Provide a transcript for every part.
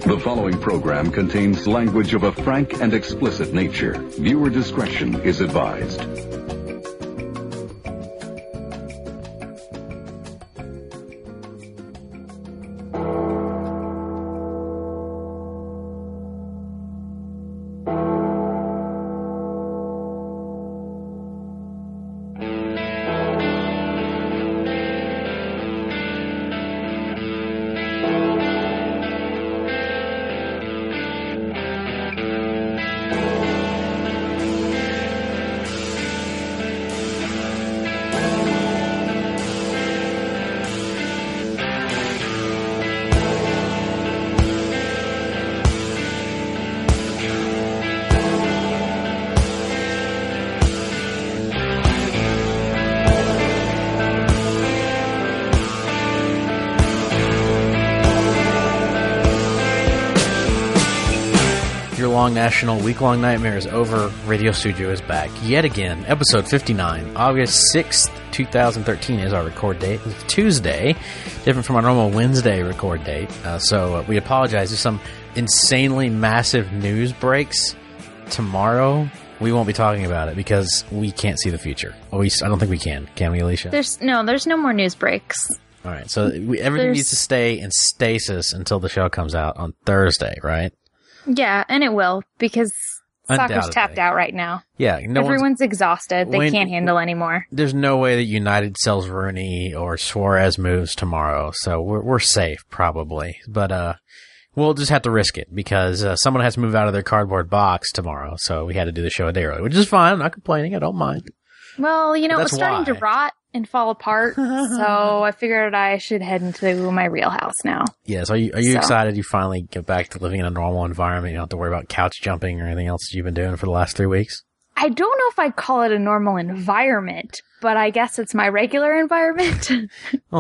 The following program contains language of a frank and explicit nature. Viewer discretion is advised. National Week-Long Nightmare is over. Radio Studio is back yet again. Episode 59, August 6th, 2013 is our record date. It's Tuesday, different from our normal Wednesday record date. So we apologize. There's some insanely massive news breaks tomorrow. We won't be talking about it because we can't see the future. At least I don't think we can. Can we, Alicia? There's no more news breaks. All right. So everything needs to stay in stasis until the show comes out on Thursday, right? Yeah, and it will, because soccer's tapped out right now. Yeah. Everyone's exhausted. They can't handle anymore. There's no way that United sells Rooney or Suarez moves tomorrow, so we're safe, probably. But we'll just have to risk it, because someone has to move out of their cardboard box tomorrow, so we had to do the show a day early, which is fine. I'm not complaining. I don't mind. Well, it was starting to rot and fall apart, so I figured I should head into my real house now. Yes. Are you excited you finally get back to living in a normal environment? You don't have to worry about couch jumping or anything else that you've been doing for the last 3 weeks? I don't know if I'd call it a normal environment, but I guess it's my regular environment. Well,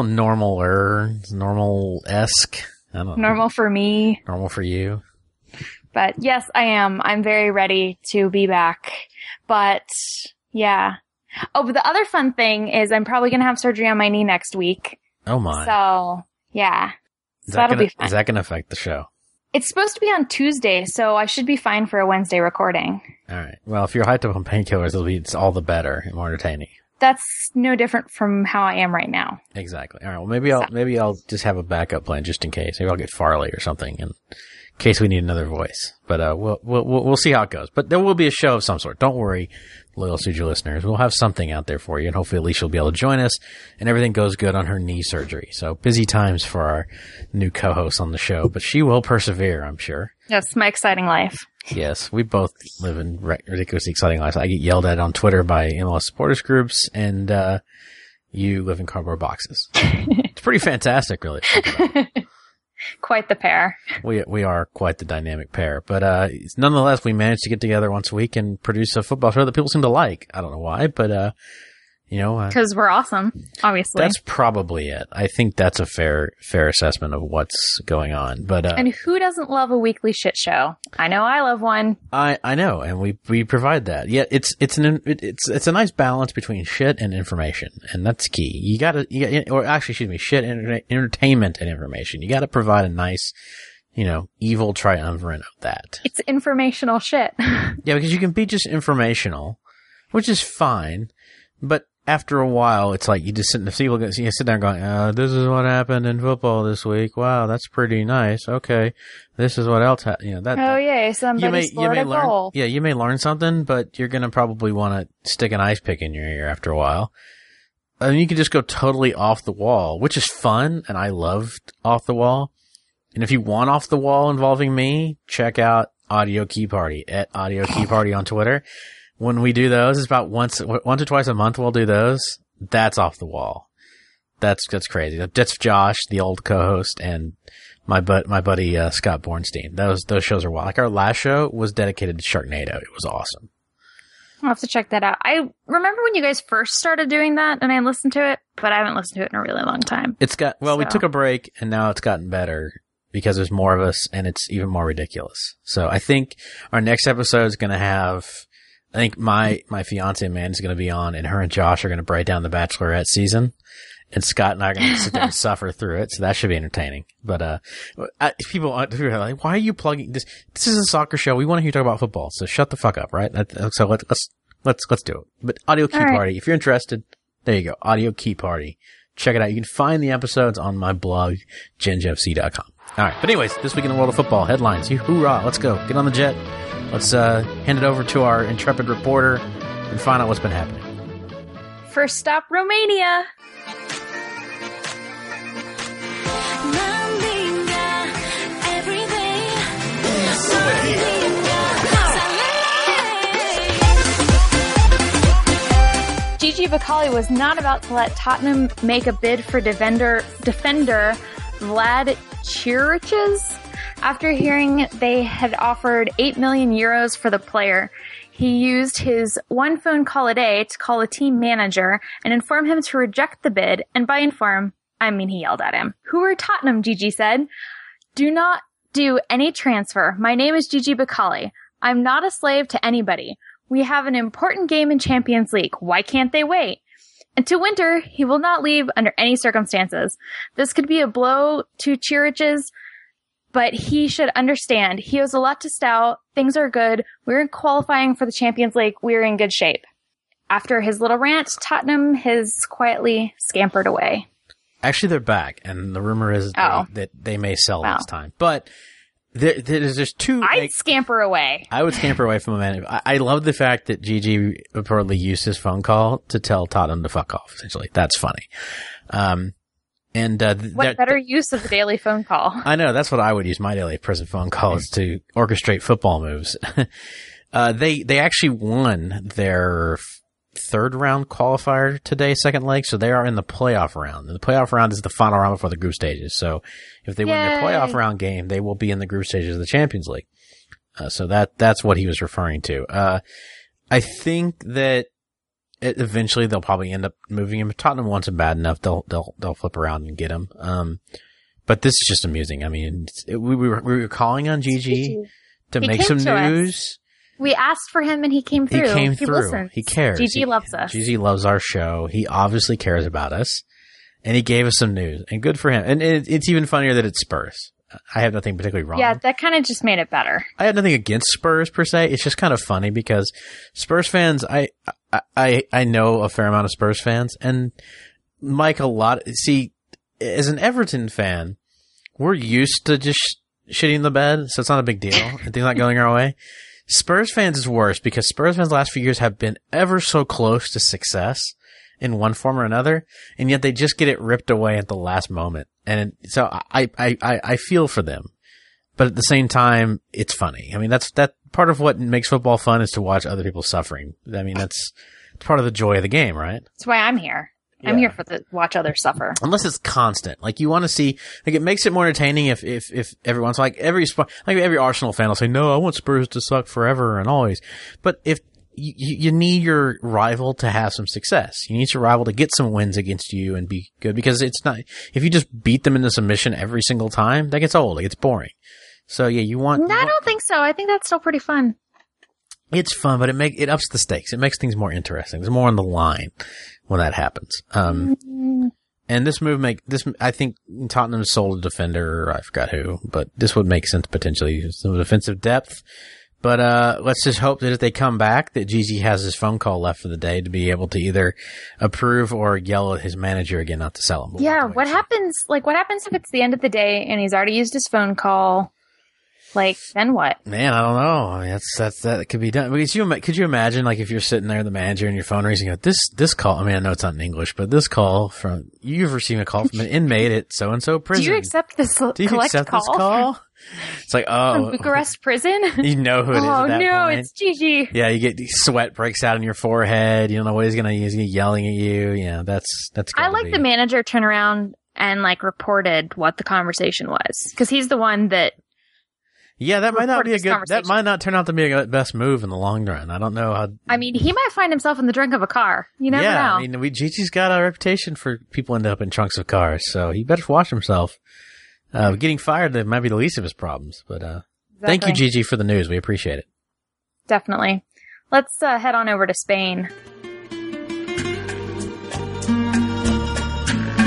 normal-esque. I don't know. Normal for me. Normal for you. But yes, I am. I'm very ready to be back. But yeah. Oh, but the other fun thing is I'm probably going to have surgery on my knee next week. Oh, my. So, yeah. That'll be fun. Is that going to affect the show? It's supposed to be on Tuesday, so I should be fine for a Wednesday recording. All right. Well, if you're hyped up on painkillers, it's all the better and more entertaining. That's no different from how I am right now. Exactly. All right. Well, maybe I'll just have a backup plan just in case. Maybe I'll get Farley or something in case we need another voice. But we'll see how it goes. But there will be a show of some sort. Don't worry, loyal studio listeners. We'll have something out there for you, and hopefully Alicia will be able to join us, and everything goes good on her knee surgery. So busy times for our new co-host on the show, but she will persevere, I'm sure. Yes, my exciting life. Yes, we both live in ridiculously exciting lives. I get yelled at on Twitter by MLS supporters groups, and you live in cardboard boxes. It's pretty fantastic, really. Quite the pair. We are quite the dynamic pair. But nonetheless, we managed to get together once a week and produce a football show that people seem to like. I don't know why, but because we're awesome, obviously. That's probably it. I think that's a fair assessment of what's going on. But and who doesn't love a weekly shit show? I know I love one. I know, and we provide that. Yeah, it's a nice balance between shit and information, and that's key. Shit, entertainment and information. You got to provide a nice, evil triumvirate of that. It's informational shit. Yeah, because you can be just informational, which is fine, but after a while, it's like you just sit there going, this is what happened in football this week. Wow, that's pretty nice. Okay, this is what else happened. Yay, somebody scored a goal. Yeah, you may learn something, but you're going to probably want to stick an ice pick in your ear after a while. And you can just go totally off the wall, which is fun, and I loved Off the Wall. And if you want Off the Wall involving me, check out Audio Key Party at Audio Key Party on Twitter. When we do those, it's about once or twice a month we'll do those. That's off the wall. That's crazy. That's Josh, the old co-host, and my buddy Scott Bornstein. Those shows are wild. Like our last show was dedicated to Sharknado. It was awesome. I'll have to check that out. I remember when you guys first started doing that, and I listened to it, but I haven't listened to it in a really long time. We took a break, and now it's gotten better because there's more of us, and it's even more ridiculous. So I think our next episode is going to have... I think my fiance Amanda's going to be on, and her and Josh are going to break down the Bachelorette season. and Scott and I are going to sit there and suffer through it. So that should be entertaining. But, people are like, why are you plugging this? This is a soccer show. We want to hear you talk about football. So shut the fuck up, right? So let's do it. But Audio Key Party, if you're interested, there you go. Audio Key Party. Check it out. You can find the episodes on my blog, genjfc.com. All right. But anyways, this week in the world of football headlines. Hoorah. Let's go. Get on the jet. Let's, hand it over to our intrepid reporter and find out what's been happening. First stop, Romania. Gigi Becali was not about to let Tottenham make a bid for defender Vlad Chiriches after hearing they had offered 8 million euros for the player. He used his one phone call a day to call a team manager and inform him to reject the bid. And by inform, I mean he yelled at him. Who are Tottenham, Gigi said. Do not do any transfer. My name is Gigi Becali. I'm not a slave to anybody. We have an important game in Champions League. Why can't they wait? Until winter, he will not leave under any circumstances. This could be a blow to Chiriches, but he should understand. He owes a lot to Stout. Things are good. We're in qualifying for the Champions League. We're in good shape. After his little rant, Tottenham has quietly scampered away. Actually, they're back, and the rumor is that they may sell next time. But there's two... I'd scamper away. I would scamper away from a man. I love the fact that Gigi reportedly used his phone call to tell Tottenham to fuck off, essentially. That's funny. What better use of the daily phone call? I know, that's what I would use my daily prison phone call is to orchestrate football moves. They actually won their third round qualifier today, second leg, so they are in the playoff round. And the playoff round is the final round before the group stages. So if they win the playoff round game, they will be in the group stages of the Champions League. So that's what he was referring to. I think that eventually they'll probably end up moving him. If Tottenham wants him bad enough, they'll flip around and get him. But this is just amusing. I mean, we were calling on Gigi to make some news. We asked for him and he came through. He came through. Listens. He cares. Gigi loves us. Gigi loves our show. He obviously cares about us. And he gave us some news. And good for him. And it's even funnier that it's Spurs. I have nothing particularly wrong. Yeah, that kind of just made it better. I have nothing against Spurs per se. It's just kind of funny because Spurs fans, I know a fair amount of Spurs fans. And Mike, see, as an Everton fan, we're used to just shitting the bed. So it's not a big deal. And things not going our way. Spurs fans is worse because Spurs fans the last few years have been ever so close to success in one form or another, and yet they just get it ripped away at the last moment. And so I feel for them, but at the same time, it's funny. I mean, that part of what makes football fun is to watch other people suffering. I mean, it's part of the joy of the game, right? That's why I'm here. Yeah. I'm here for watch others suffer. Unless it's constant. Like you want to see, like it makes it more entertaining if everyone's like every Arsenal fan will say, no, I want Spurs to suck forever and always. But if you need your rival to have some success, you need your rival to get some wins against you and be good because it's not, if you just beat them into submission every single time, that gets old. It gets boring. So yeah, I don't think so. I think that's still pretty fun. It's fun, but it ups the stakes. It makes things more interesting. There's more on the line when that happens. And this move I think Tottenham sold a defender, I forgot who, but this would make sense potentially. Some defensive depth. But, let's just hope that if they come back, that Gigi has his phone call left for the day to be able to either approve or yell at his manager again not to sell him. Yeah. What happens if it's the end of the day and he's already used his phone call? Like, then what? Man, I don't know. I mean, that could be done. Could you imagine, like, if you're sitting there, the manager, and your phone rings, and you go, this call, I mean, I know it's not in English, but this call you've received a call from an inmate at so-and-so prison. Do you accept this call? It's like, from Bucharest prison? You know who it is at that point. Oh, no, it's Gigi. Yeah, you get sweat breaks out on your forehead. You don't know what he's gonna yelling at you. Yeah, that's I like the manager turn around and, like, reported what the conversation was. Because he's the one that yeah, that might not be that might not turn out to be a best move in the long run. I don't know how. I mean, he might find himself in the trunk of a car. You never know. I mean, Gigi's got a reputation for people end up in trunks of cars, so he better watch himself. Getting fired might be the least of his problems, but exactly. Thank you, Gigi, for the news. We appreciate it. Definitely. Let's head on over to Spain.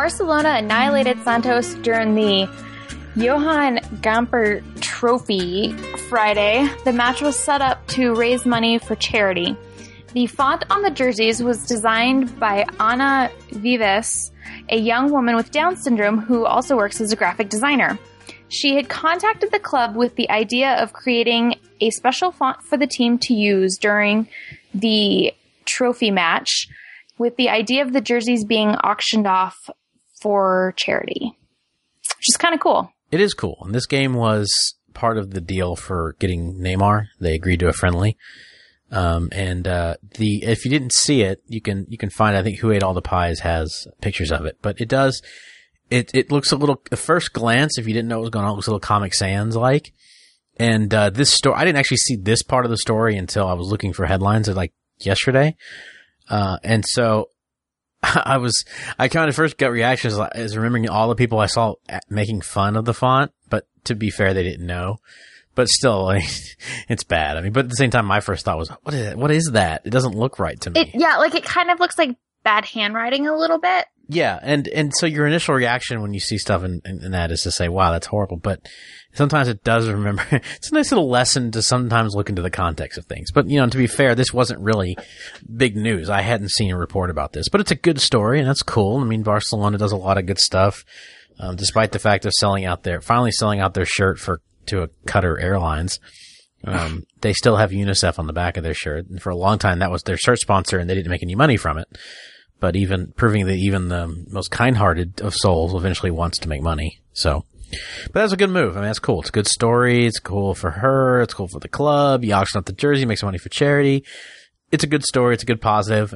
Barcelona annihilated Santos during the Johan Gamper Trophy Friday. The match was set up to raise money for charity. The font on the jerseys was designed by Ana Vives, a young woman with Down syndrome who also works as a graphic designer. She had contacted the club with the idea of creating a special font for the team to use during the trophy match, with the idea of the jerseys being auctioned off for charity, which is kind of cool. It is cool. And this game was part of the deal for getting Neymar. They agreed to a friendly. If you didn't see it, you can find, I think Who Ate All the Pies has pictures of it, but it looks a little, at first glance, if you didn't know what was going on, it looks a little Comic Sans like. And, this story, I didn't actually see this part of the story until I was looking for headlines like yesterday. And so I kind of first got reactions as remembering all the people I saw making fun of the font, but to be fair, they didn't know. But still, like, it's bad. I mean, but at the same time, my first thought was, what is it? What is that? It doesn't look right to me. It kind of looks like bad handwriting a little bit. Yeah, and so your initial reaction when you see stuff in that is to say, wow, that's horrible. But sometimes it does remember. It's a nice little lesson to sometimes look into the context of things. But, to be fair, this wasn't really big news. I hadn't seen a report about this. But it's a good story, and that's cool. I mean, Barcelona does a lot of good stuff, despite the fact of finally selling out their shirt to Qatar Airlines. They still have UNICEF on the back of their shirt. And for a long time, that was their shirt sponsor, and they didn't make any money from it. But proving that even the most kind-hearted of souls eventually wants to make money. So, but that's a good move. I mean, that's cool. It's a good story. It's cool for her. It's cool for the club. You auction off the jersey, make some money for charity. It's a good story. It's a good positive.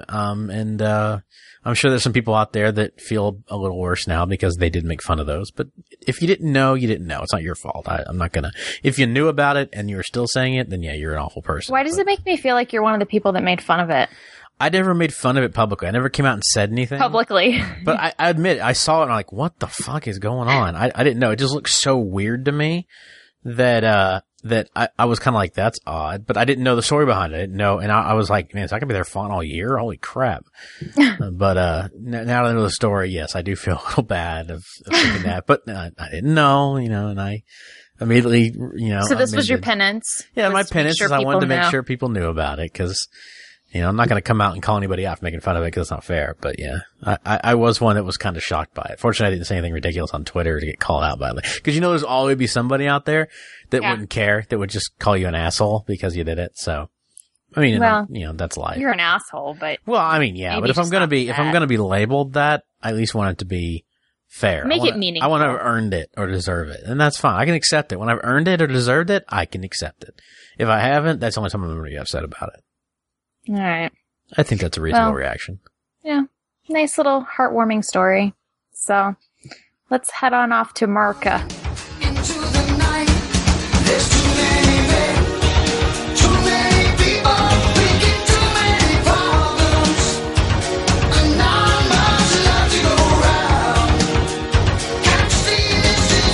I'm sure there's some people out there that feel a little worse now because they did make fun of those. But if you didn't know, you didn't know. It's not your fault. I'm not gonna, if you knew about it and you were still saying it, then yeah, you're an awful person. Why does it make me feel like you're one of the people that made fun of it? I never made fun of it publicly. I never came out and said anything. Publicly. But I admit, I saw it and I'm like, what the fuck is going on? I didn't know. It just looked so weird to me that I was kind of like, that's odd. But I didn't know the story behind it. I didn't know. And I was like, man, is that going to be their font all year? Holy crap. But now that I know the story, yes, I do feel a little bad of thinking that. But I didn't know, and I immediately, So this was your penance? Yeah, my penance is I wanted to make sure people knew about it because, I'm not going to come out and call anybody out for making fun of it because it's not fair. But yeah, I was one that was kind of shocked by it. Fortunately, I didn't say anything ridiculous on Twitter to get called out by it. Because there's always be somebody out there that wouldn't care, that would just call you an asshole because you did it. So, I mean, that's life. You're an asshole, but. Well, I mean, yeah, but if I'm going to be labeled that, I at least want it to be fair. Make it meaningful. I want to have earned it or deserve it. And that's fine. I can accept it. When I've earned it or deserved it, I can accept it. If I haven't, that's the only time I'm going to be upset about it. All right. I think that's a reasonable reaction. Yeah. Nice little heartwarming story. So, let's head on off to Marca. Into the night, there's too many men, too many people, thinking too many problems, and not much love to go around. Can't you see this is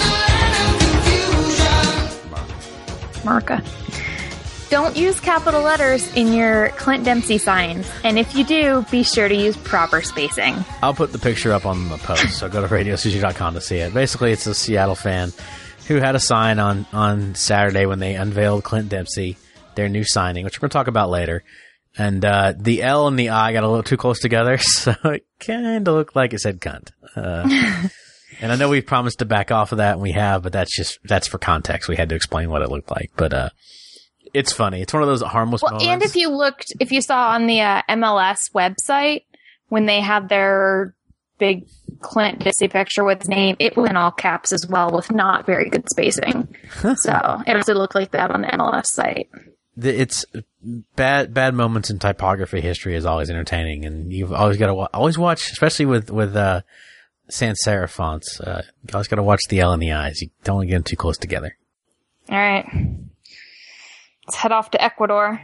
a land of confusion? Marca. Don't use capital letters in your Clint Dempsey signs. And if you do, be sure to use proper spacing. I'll put the picture up on the post, so go to RadioCG.com to see it. Basically, it's a Seattle fan who had a sign on Saturday when they unveiled Clint Dempsey, their new signing, which we're going to talk about later. And the L and the I got a little too close together, so it kind of looked like it said cunt. And I know we've promised to back off of that, and we have, but that's for context. We had to explain what it looked like. But it's funny. It's one of those harmless moments. And if you saw on the MLS website, when they had their big Clint Dempsey picture with his name, it was in all caps as well with not very good spacing. So it also looked like that on the MLS site. It's bad moments in typography history is always entertaining, and you've always got to always watch, especially with sans serif fonts. You always got to watch the L and the I's. You don't want to get them too close together. All right. Let's head off to Ecuador.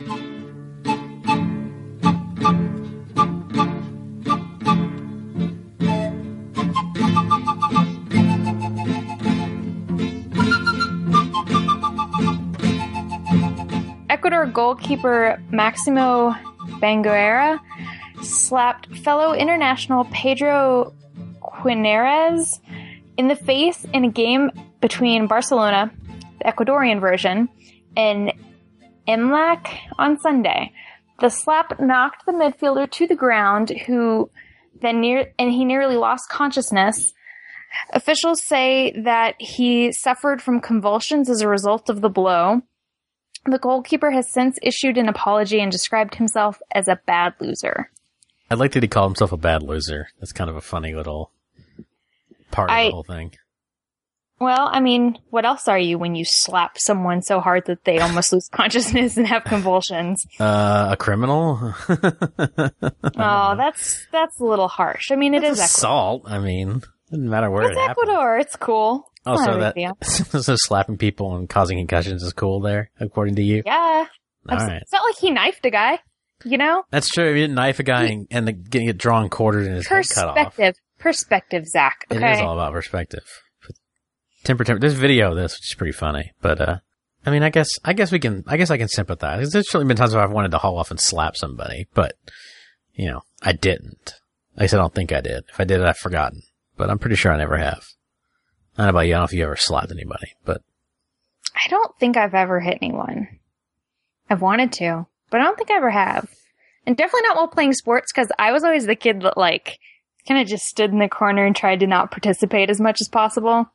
Ecuador goalkeeper Maximo Banguera slapped fellow international Pedro Quinares in the face in a game between Barcelona, the Ecuadorian version, and Emlac on Sunday. The slap knocked the midfielder to the ground, he nearly lost consciousness. Officials say that he suffered from convulsions as a result of the blow. The goalkeeper has since issued an apology and described himself as a bad loser. I like that he called himself a bad loser. That's kind of a funny little part of the whole thing. Well, I mean, what else are you when you slap someone so hard that they almost lose consciousness and have convulsions? A criminal? Oh, that's a little harsh. I mean, it is assault. I mean, doesn't matter where it happened. Ecuador. It's cool. Oh, so slapping people and causing concussions is cool there, according to you? Yeah. All right. It's not like he knifed a guy, you know? That's true. He didn't knife a guy and getting it drawn quartered and his head cut off. Perspective, Zach. Okay? It is all about perspective. Temper. There's video of this, which is pretty funny. But, I mean, I guess I can sympathize. There's certainly been times where I've wanted to haul off and slap somebody, but, you know, I didn't. At least I don't think I did. If I did, I've forgotten. But I'm pretty sure I never have. I don't know about you. I don't know if you ever slapped anybody, but. I don't think I've ever hit anyone. I've wanted to, but I don't think I ever have. And definitely not while playing sports, because I was always the kid that, like, kind of just stood in the corner and tried to not participate as much as possible.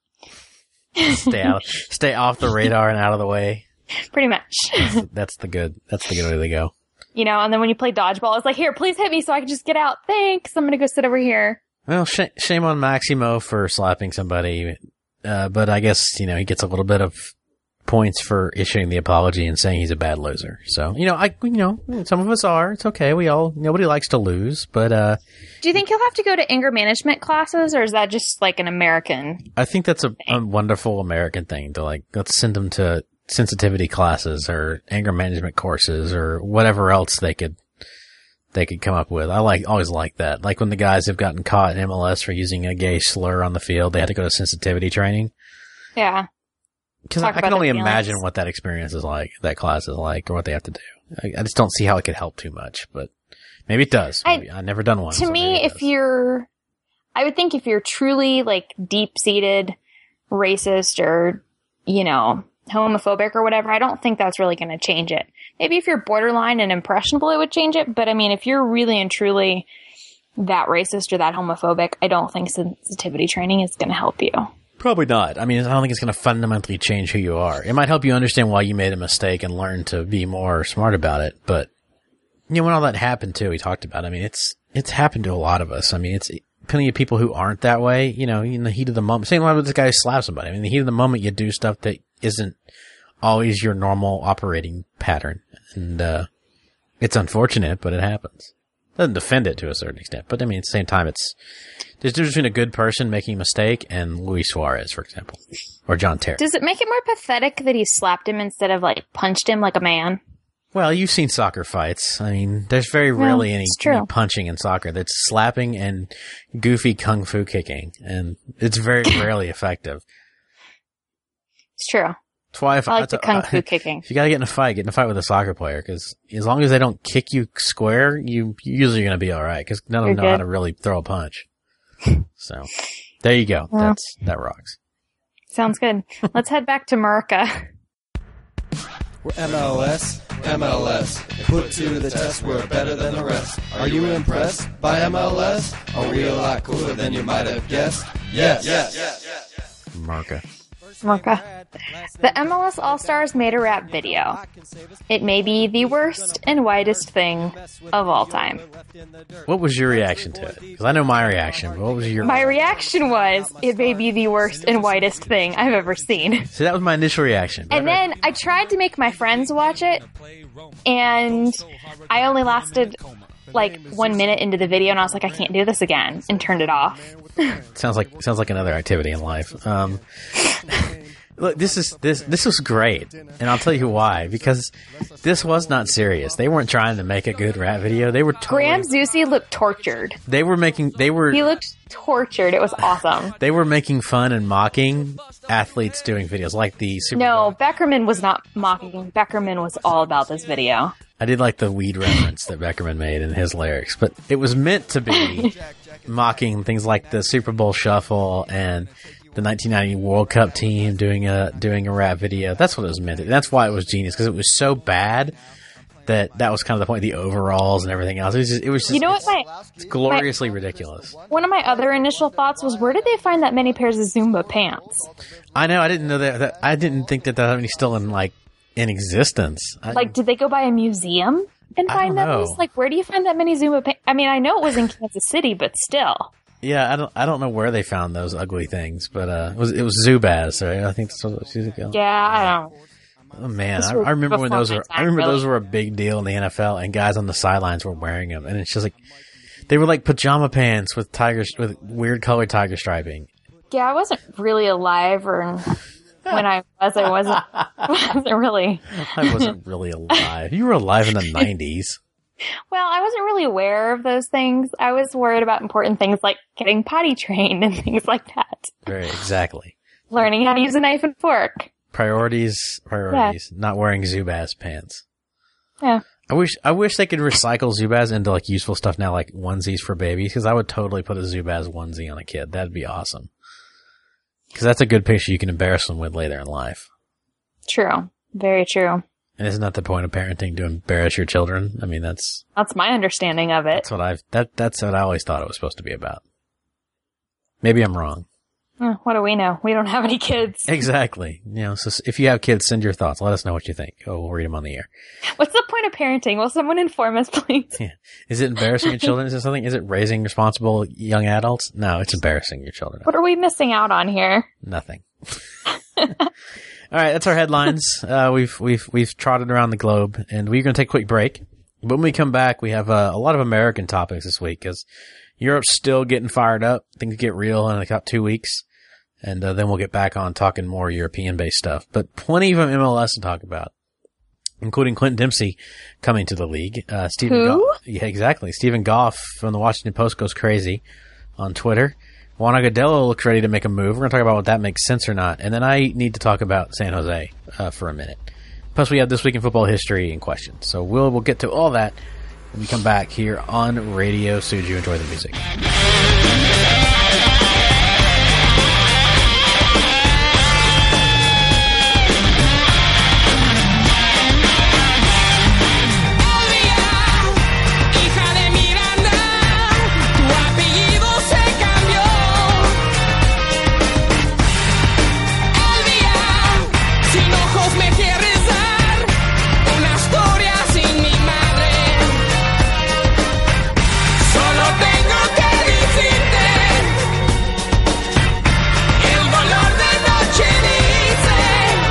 Stay off the radar and out of the way. Pretty much. That's the good way to go. You know, and then when you play dodgeball, it's like, here, please hit me so I can just get out. Thanks. I'm going to go sit over here. Well, shame on Maximo for slapping somebody. But I guess, you know, he gets a little bit of points for issuing the apology and saying he's a bad loser. So, you know, some of us are. It's okay. Nobody likes to lose, but, do you think he'll have to go to anger management classes, or is that just like an American? I think that's a wonderful American thing to, like, let's send them to sensitivity classes or anger management courses or whatever else they could come up with. I always like that. Like when the guys have gotten caught in MLS for using a gay slur on the field, they had to go to sensitivity training. Yeah. Because I can only imagine what that experience is like, that class is like, or what they have to do. I just don't see how it could help too much, but maybe it does. I've never done one. To me, I would think if you're truly like deep-seated racist or, you know, homophobic or whatever, I don't think that's really going to change it. Maybe if you're borderline and impressionable, it would change it. But I mean, if you're really and truly that racist or that homophobic, I don't think sensitivity training is going to help you. Probably not. I mean, I don't think it's going to fundamentally change who you are. It might help you understand why you made a mistake and learn to be more smart about it. But, you know, when all that happened too, he talked about, I mean, it's happened to a lot of us. I mean, it's plenty of people who aren't that way, you know, in the heat of the moment. Same way with this guy who slapped somebody. I mean, in the heat of the moment, you do stuff that isn't always your normal operating pattern. And, it's unfortunate, but it happens. Doesn't defend it to a certain extent. But I mean, at the same time, there's a difference between a good person making a mistake and Luis Suarez, for example. Or John Terry. Does it make it more pathetic that he slapped him instead of, like, punched him like a man? Well, you've seen soccer fights. I mean, there's very rarely any punching in soccer. That's slapping and goofy kung fu kicking. And it's very rarely effective. It's true. That's why I like the kung fu kicking. If you gotta get in a fight with a soccer player, because as long as they don't kick you square, you usually gonna be alright, because none of them know how to really throw a punch. So, there you go. Well, that rocks. Sounds good. Let's head back to America. We're MLS. Put to the test, we're better than the rest. Are you impressed by MLS? Are we a lot cooler than you might have guessed? Yes. America. The MLS All-Stars made a rap video. It may be the worst and widest thing of all time. What was your reaction to it? Because I know my reaction, but what was your My reaction was, it may be the worst and widest thing I've ever seen. So that was my initial reaction. And then I tried to make my friends watch it, and I only lasted like 1 minute into the video, and I was like, I can't do this again, and turned it off. Sounds like another activity in life. Look, this was great, and I'll tell you why. Because this was not serious. They weren't trying to make a good rap video. They were Graham Zusi looked tortured. He looked tortured. It was awesome. They were making fun and mocking athletes doing videos like the Super Bowl. No, Beckerman was not mocking. Beckerman was all about this video. I did like the weed reference that Beckerman made in his lyrics, but it was meant to be mocking things like the Super Bowl Shuffle and the 1990 World Cup team doing a rap video. That's what it was meant to. That's why it was genius, because it was so bad that was kind of the point. The overalls and everything else. It was just You know what? it's gloriously ridiculous. One of my other initial thoughts was, where did they find that many pairs of Zumba pants? I know. I didn't know that. I didn't think that many still in existence. Like, did they go by a museum and I find don't know. those? Like, where do you find that many Zumba pants? I mean, I know it was in Kansas City, but still. Yeah, I don't know where they found those ugly things, but it was Zubaz, right? I think that's what it was called. Yeah, I don't. Oh man, This I was remember when before those my were. time, I remember really. those were a big deal in the NFL, and guys on the sidelines were wearing them, and it's just like they were like pajama pants with weird colored tiger striping. Yeah, I wasn't really alive, or when I wasn't really. I wasn't really alive. You were alive in the 90s. Well, I wasn't really aware of those things. I was worried about important things like getting potty trained and things like that. Very exactly. Learning how to use a knife and fork. Priorities. Not wearing Zubaz pants. Yeah. I wish they could recycle Zubaz into like useful stuff now, like onesies for babies, because I would totally put a Zubaz onesie on a kid. That'd be awesome. Because that's a good picture you can embarrass them with later in life. True. Very true. And isn't that the point of parenting, to embarrass your children? I mean, that's my understanding of it. that's what I always thought it was supposed to be about. Maybe I'm wrong. What do we know? We don't have any kids. Exactly. So if you have kids, send your thoughts. Let us know what you think. Oh, we'll read them on the air. What's the point of parenting? Will someone inform us, please? Yeah. Is it embarrassing your children? Is it something? Is it raising responsible young adults? No, it's embarrassing your children. What are we missing out on here? Nothing. All right, that's our headlines. We've trotted around the globe, and we're going to take a quick break. When we come back, we have a lot of American topics this week, because Europe's still getting fired up. Things get real in about 2 weeks, and then we'll get back on talking more European-based stuff. But plenty of MLS to talk about, including Clint Dempsey coming to the league. Who? Yeah, exactly. Stephen Goff from the Washington Post goes crazy on Twitter. Juan Agudelo looks ready to make a move. We're going to talk about what that makes sense or not. And then I need to talk about San Jose for a minute. Plus, we have This Week in Football history and questions. So we'll get to all that when we come back here on Radio Suju. Enjoy the music. Hija de Miranda, tu apellido se cambió. Elvia, sin ojos me quieres dar una historia sin mi madre. Solo tengo que decirte el dolor de noche dice.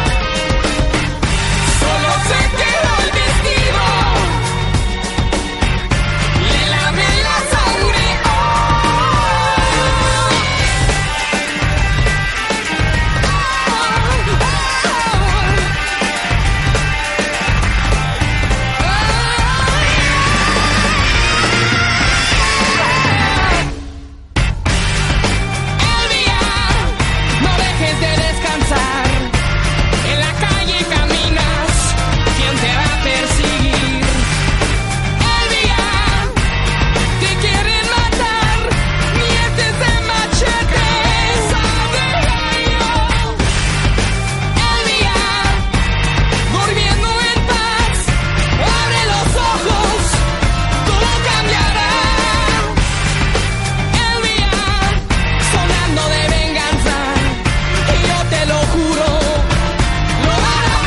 Solo se quedó el vestido. Le lavé la sangre, Elvia, no dejes de descansar. En la calle caminas, ¿quién te va a perseguir? Elvia, te quieren matar, mientes de machete, Elvia, durmiendo en paz, abre los ojos, todo cambiará. Elvia, sonando de venganza, y yo te lo juro, lo van a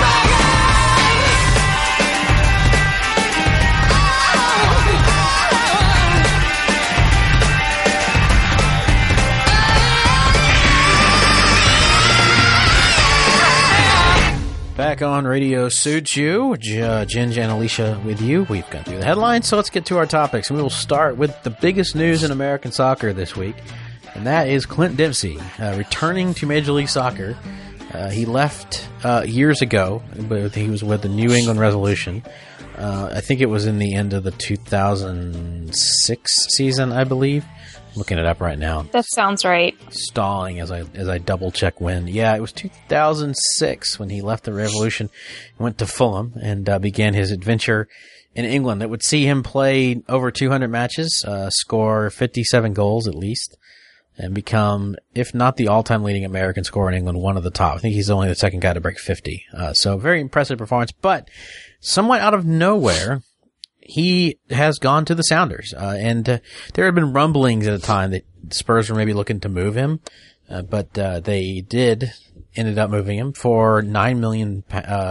Back on Radio Suju, Jen and Alicia with you. We've gone through the headlines, so let's get to our topics. And we will start with the biggest news in American soccer this week, and that is Clint Dempsey returning to Major League Soccer. He left years ago, but he was with the New England Revolution. I think it was in the end of the 2006 season, I believe. I'm looking it up right now. That sounds right. Stalling as I double check when. Yeah, it was 2006 when he left the Revolution, went to Fulham, and began his adventure in England that would see him play over 200 matches, score 57 goals at least, and become, if not the all-time leading American scorer in England, one of the top. I think he's only the second guy to break 50. So very impressive performance, but somewhat out of nowhere, he has gone to the Sounders. And there had been rumblings at the time that Spurs were maybe looking to move him, but they ended up moving him for $9 million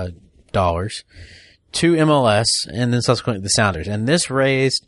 to MLS and then subsequently the Sounders. And this raised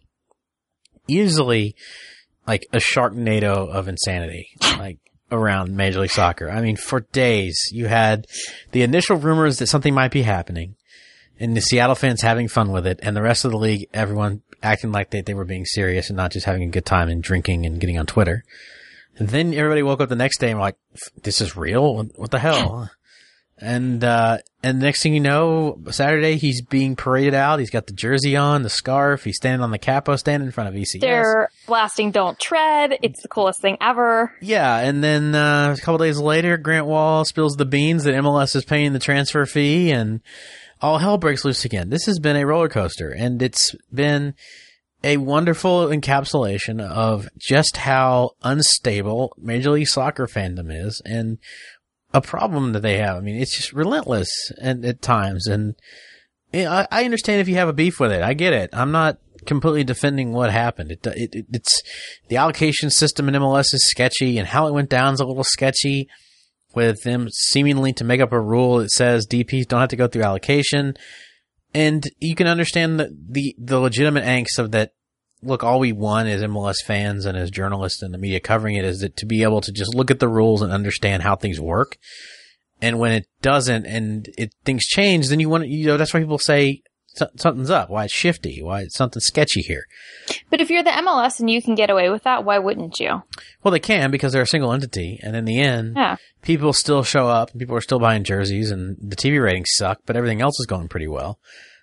easily like a Sharknado of insanity, like around Major League Soccer. I mean, for days you had the initial rumors that something might be happening and the Seattle fans having fun with it and the rest of the league, everyone acting like they were being serious and not just having a good time and drinking and getting on Twitter. And then everybody woke up the next day and were like, this is real? What the hell? And next thing you know, Saturday he's being paraded out. He's got the jersey on, the scarf. He's standing on the capo stand in front of ECS. They're blasting "Don't Tread." It's the coolest thing ever. Yeah, and then a couple days later, Grant Wall spills the beans that MLS is paying the transfer fee, and all hell breaks loose again. This has been a roller coaster, and it's been a wonderful encapsulation of just how unstable Major League Soccer fandom is, and a problem that they have. I mean, it's just relentless at times. And you know, I understand if you have a beef with it. I get it. I'm not completely defending what happened. It's the allocation system in MLS is sketchy, and how it went down is a little sketchy with them seemingly to make up a rule that says DPs don't have to go through allocation. And you can understand the legitimate angst of that. Look, all we want as MLS fans and as journalists and the media covering it is that to be able to just look at the rules and understand how things work. And when it doesn't and things change, then that's why people say something's up, why it's shifty, why it's something sketchy here. But if you're the MLS and you can get away with that, why wouldn't you? Well, they can because they're a single entity. And in the end, people still show up and people are still buying jerseys and the TV ratings suck, but everything else is going pretty well.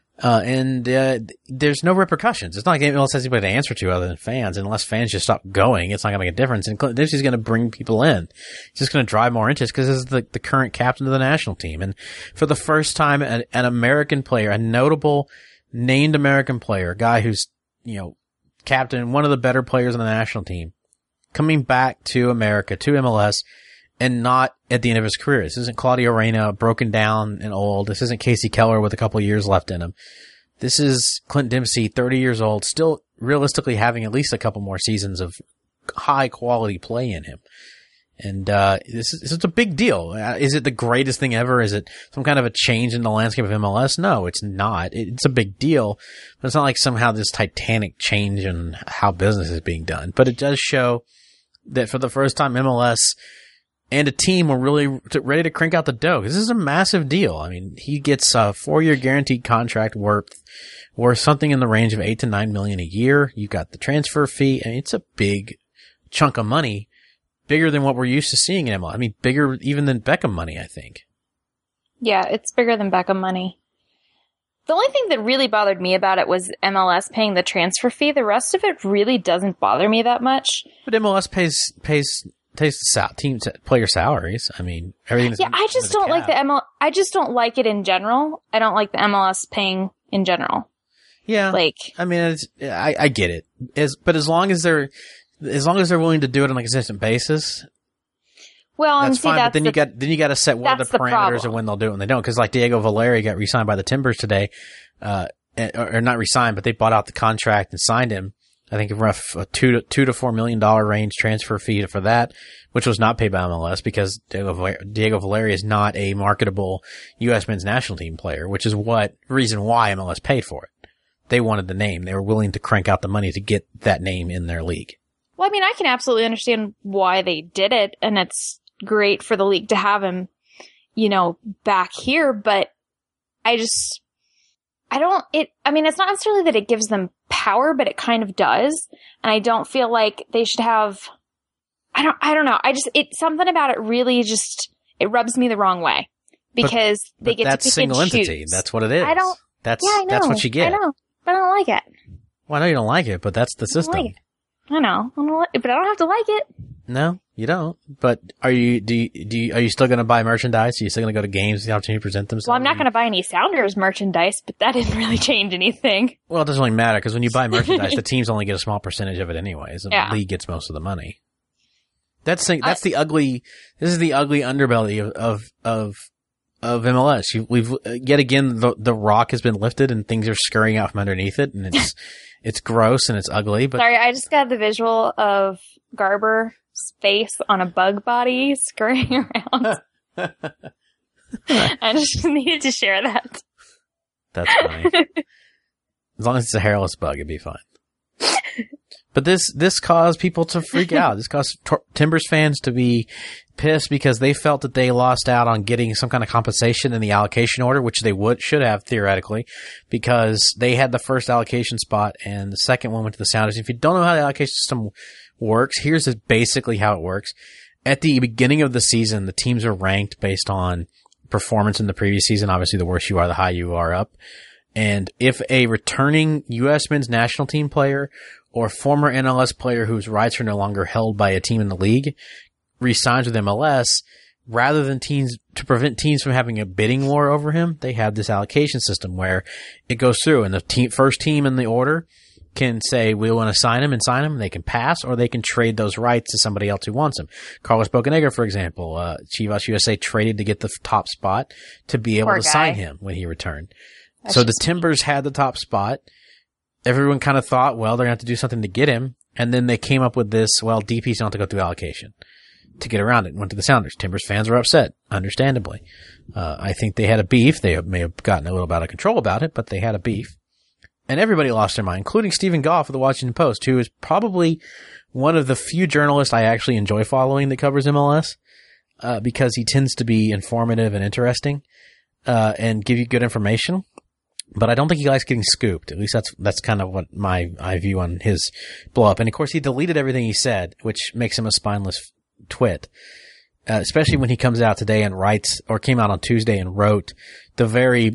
There's no repercussions. It's not like MLS has anybody to answer to other than fans. Unless fans just stop going, it's not going to make a difference. And Clint Dempsey's going to bring people in. He's just going to drive more interest because this is the current captain of the national team. And for the first time, an American player, a notable named American player, a guy who's, captain, one of the better players on the national team, coming back to America, to MLS, and not at the end of his career. This isn't Claudio Reyna, broken down and old. This isn't Casey Keller with a couple of years left in him. This is Clint Dempsey, 30 years old, still realistically having at least a couple more seasons of high quality play in him. And this is a big deal. Is it the greatest thing ever? Is it some kind of a change in the landscape of MLS? No, it's not. It's a big deal, but it's not like somehow this titanic change in how business is being done. But it does show that for the first time, MLS and a team were really ready to crank out the dough. This is a massive deal. I mean, he gets a 4-year guaranteed contract worth something in the range of $8 to $9 million a year. You got the transfer fee. I mean, it's a big chunk of money, bigger than what we're used to seeing in MLS. I mean, bigger even than Beckham money, I think. Yeah, it's bigger than Beckham money. The only thing that really bothered me about it was MLS paying the transfer fee. The rest of it really doesn't bother me that much. But MLS pays team player salaries. I mean, everything's I just don't like I just don't like it in general. I don't like the MLS paying in general. Yeah, I mean, I get it. But as long as they're willing to do it on a consistent basis, well, that's fine. But then you got to set what are the parameters of when they'll do it when they don't. Because like Diego Valeri got re-signed by the Timbers today, or not re-signed, but they bought out the contract and signed him. I think a $2 to $4 million range transfer fee for that, which was not paid by MLS because Diego Valeri is not a marketable U.S. men's national team player, which is reason why MLS paid for it. They wanted the name. They were willing to crank out the money to get that name in their league. Well, I mean, I can absolutely understand why they did it, and it's great for the league to have him, back here, but it's not necessarily that it gives them power, but it kind of does. And I don't feel like they should have, I don't know. It's something about it really it rubs me the wrong way because they get to pick single and entity. choose. That's what it is. That's what you get. I know, but I don't like it. Well, I know you don't like it, but that's the system. I know, but I don't have to like it. No, you don't. But are you still going to buy merchandise? Are you still going to go to games, the opportunity to present themselves? Well, I'm not going to buy any Sounders merchandise, but that didn't really change anything. Well, it doesn't really matter because when you buy merchandise, the teams only get a small percentage of it anyways. And Yeah. the league gets most of the money. This is the ugly underbelly of MLS. We've yet again, the rock has been lifted and things are scurrying out from underneath it, and it's gross and it's ugly. But Sorry, I just got the visual of Garber's face on a bug body scurrying around. I just needed to share that. that's funny. As long as it's a hairless bug, it'd be fine. But this caused people to freak out. This caused Timbers fans to be pissed because they felt that they lost out on getting some kind of compensation in the allocation order, which they should have theoretically, because they had the first allocation spot and the second one went to the Sounders. If you don't know how the allocation system works, here's basically how it works. At the beginning of the season, the teams are ranked based on performance in the previous season. Obviously, the worse you are, the higher you are up. And if a returning U.S. men's national team player or former NLS player whose rights are no longer held by a team in the league re-signs with MLS, rather than to prevent teams from having a bidding war over him, they have this allocation system where it goes through and the first team in the order can say, we want to sign him, and they can pass, or they can trade those rights to somebody else who wants him. Carlos Bocanegra, for example, Chivas USA traded to get the top spot to be able Poor to guy. sign him when he returned. So the Timbers had the top spot. Everyone kind of thought, well, they're going to have to do something to get him. And then they came up with this, well, DPs don't have to go through allocation to get around it. Went to the Sounders. Timbers fans were upset, understandably. I think they had a beef. They may have gotten a little out of control about it, but they had a beef. And everybody lost their mind, including Stephen Goff of the Washington Post, who is probably one of the few journalists I actually enjoy following that covers MLS, because he tends to be informative and interesting, and give you good information. But I don't think he likes getting scooped. At least that's kind of what I view on his blow up. And of course he deleted everything he said, which makes him a spineless twit. Especially when he comes out today and writes, or came out on Tuesday and wrote the very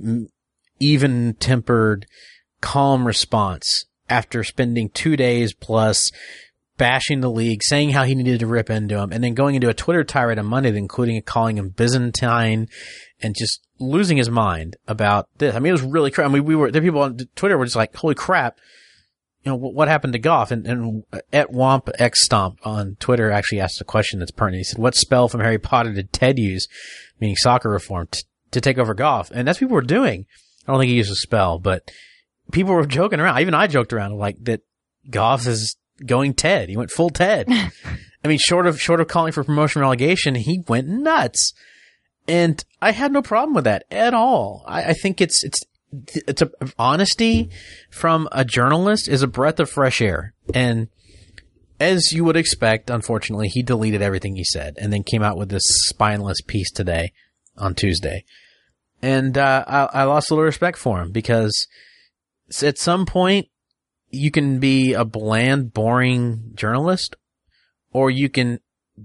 even-tempered, calm response after spending 2 days plus bashing the league, saying how he needed to rip into him, and then going into a Twitter tirade on Monday, including calling him Byzantine and just losing his mind about this. I mean, it was really crap. I mean, the people on Twitter were just like, holy crap. You know, what happened to Goff? And at Womp X Stomp on Twitter actually asked a question that's pertinent. He said, what spell from Harry Potter did Ted use, meaning soccer reform, to take over Goff? And that's what people were doing. I don't think he used a spell, but people were joking around. Even I joked around like that Goff is going Ted. He went full Ted. I mean, short of calling for promotion relegation, he went nuts. And I had no problem with that at all. I think it's a honesty from a journalist is a breath of fresh air. And as you would expect, unfortunately, he deleted everything he said and then came out with this spineless piece today on Tuesday. And I lost a little respect for him because at some point you can be a bland, boring journalist, or you can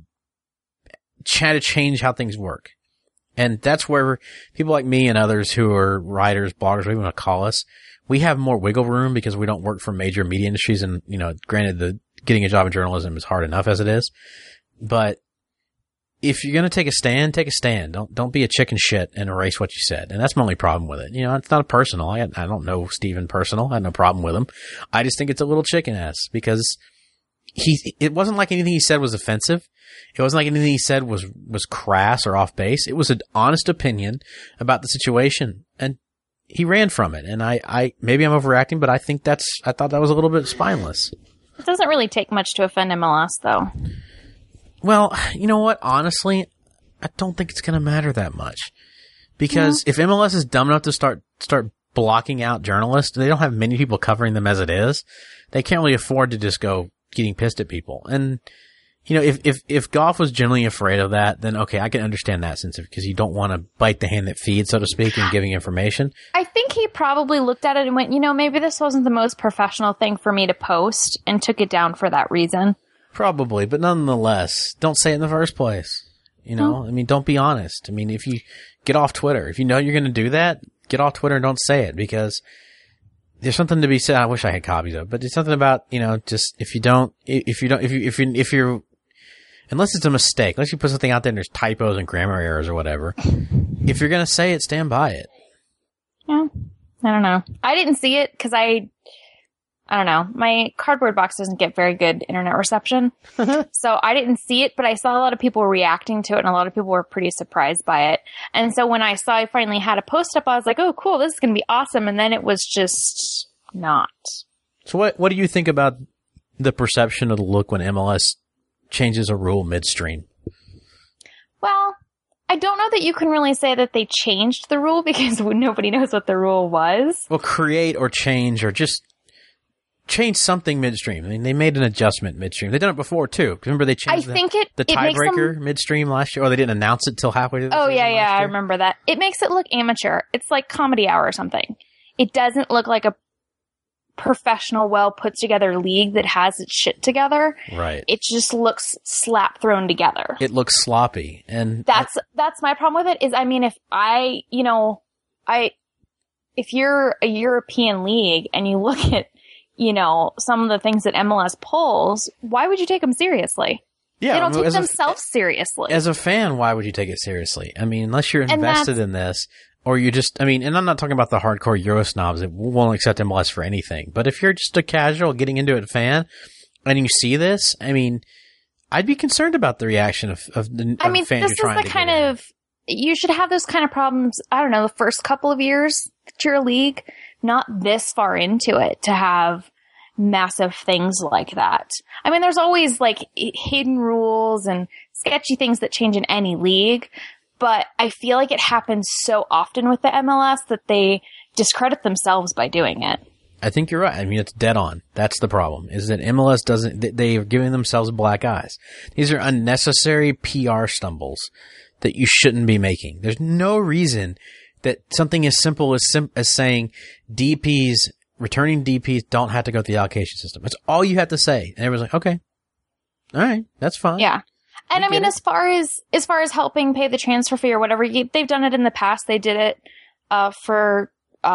try to change how things work. And that's where people like me and others who are writers, bloggers, whatever you want to call us, we have more wiggle room because we don't work for major media industries. And, you know, granted, getting a job in journalism is hard enough as it is. But if you're going to take a stand, take a stand. Don't be a chicken shit and erase what you said. And that's my only problem with it. You know, it's not personal. I don't know Steven personal. I had no problem with him. I just think it's a little chicken ass because it wasn't like anything he said was offensive. It wasn't like anything he said was crass or off base. It was an honest opinion about the situation, and he ran from it. And I maybe I'm overreacting, but I thought that was a little bit spineless. It doesn't really take much to offend MLS, though. Well, you know what? Honestly, I don't think it's going to matter that much because if MLS is dumb enough to start blocking out journalists, they don't have many people covering them as it is. They can't really afford to just go getting pissed at people. And you know, if Goff was genuinely afraid of that, then okay, I can understand that sense of because you don't want to bite the hand that feeds, so to speak, in giving information. I think he probably looked at it and went, you know, maybe this wasn't the most professional thing for me to post, and took it down for that reason. Probably, but nonetheless, don't say it in the first place. You know, I mean, don't be honest. I mean, if you get off Twitter, if you know you're going to do that, get off Twitter and don't say it because there's something to be said. I wish I had copies of it, but there's something about, you know, just if you're unless it's a mistake, unless you put something out there and there's typos and grammar errors or whatever, if you're going to say it, stand by it. Yeah. I don't know. I didn't see it because I don't know. My cardboard box doesn't get very good internet reception. So I didn't see it, but I saw a lot of people reacting to it and a lot of people were pretty surprised by it. And so when I saw I finally had a post up, I was like, oh, cool, this is going to be awesome. And then it was just not. So what do you think about the perception of the look when MLS changes a rule midstream? Well, I don't know that you can really say that they changed the rule because nobody knows what the rule was. Well, create or change or just change something midstream. I mean, they made an adjustment midstream. They've done it before, too. Remember they changed the tiebreaker midstream last year? Or they didn't announce it till halfway through the season last year? I remember that. It makes it look amateur. It's like Comedy Hour or something. It doesn't look like a professional, well put together league that has its shit together. Right. It just looks slap thrown together. It looks sloppy. And that's my problem with it is, I mean, if you're a European league and you look at, some of the things that MLS pulls, why would you take them seriously? Yeah, they don't take themselves seriously. As a fan, why would you take it seriously? I mean, unless you're invested in this, or you just, and I'm not talking about the hardcore Euro snobs that won't accept MLS for anything. But if you're just a casual getting into it fan, and you see this, I'd be concerned about the reaction of fans you're trying to get in. This is the kind of, you should have those kind of problems, I don't know, the first couple of years that you're a league, not this far into it to have massive things like that. There's always like hidden rules and sketchy things that change in any league, but I feel like it happens so often with the MLS that they discredit themselves by doing it. I think you're right. It's dead on. That's the problem, is that MLS they're giving themselves black eyes. These are unnecessary PR stumbles that you shouldn't be making. There's no reason that something as simple as saying returning DPs don't have to go through the allocation system. That's all you have to say. And everyone's like, okay. All right. That's fine. Yeah. And as far as helping pay the transfer fee or whatever, they've done it in the past. They did it, for,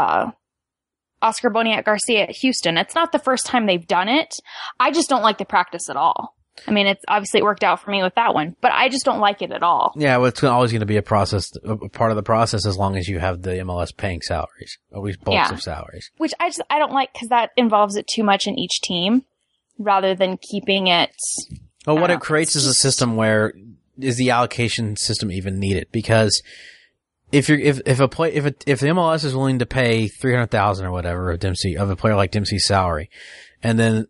Oscar Boniek Garcia at Houston. It's not the first time they've done it. I just don't like the practice at all. It's obviously it worked out for me with that one, but I just don't like it at all. Yeah, well, it's always going to be a process, a part of the process, as long as you have the MLS paying salaries, always bulks of salaries. Which I don't like because that involves it too much in each team, rather than keeping it. Well, what it creates is a system where is the allocation system even needed? Because if the MLS is willing to pay $300,000 or whatever of a player like Dempsey's salary, and then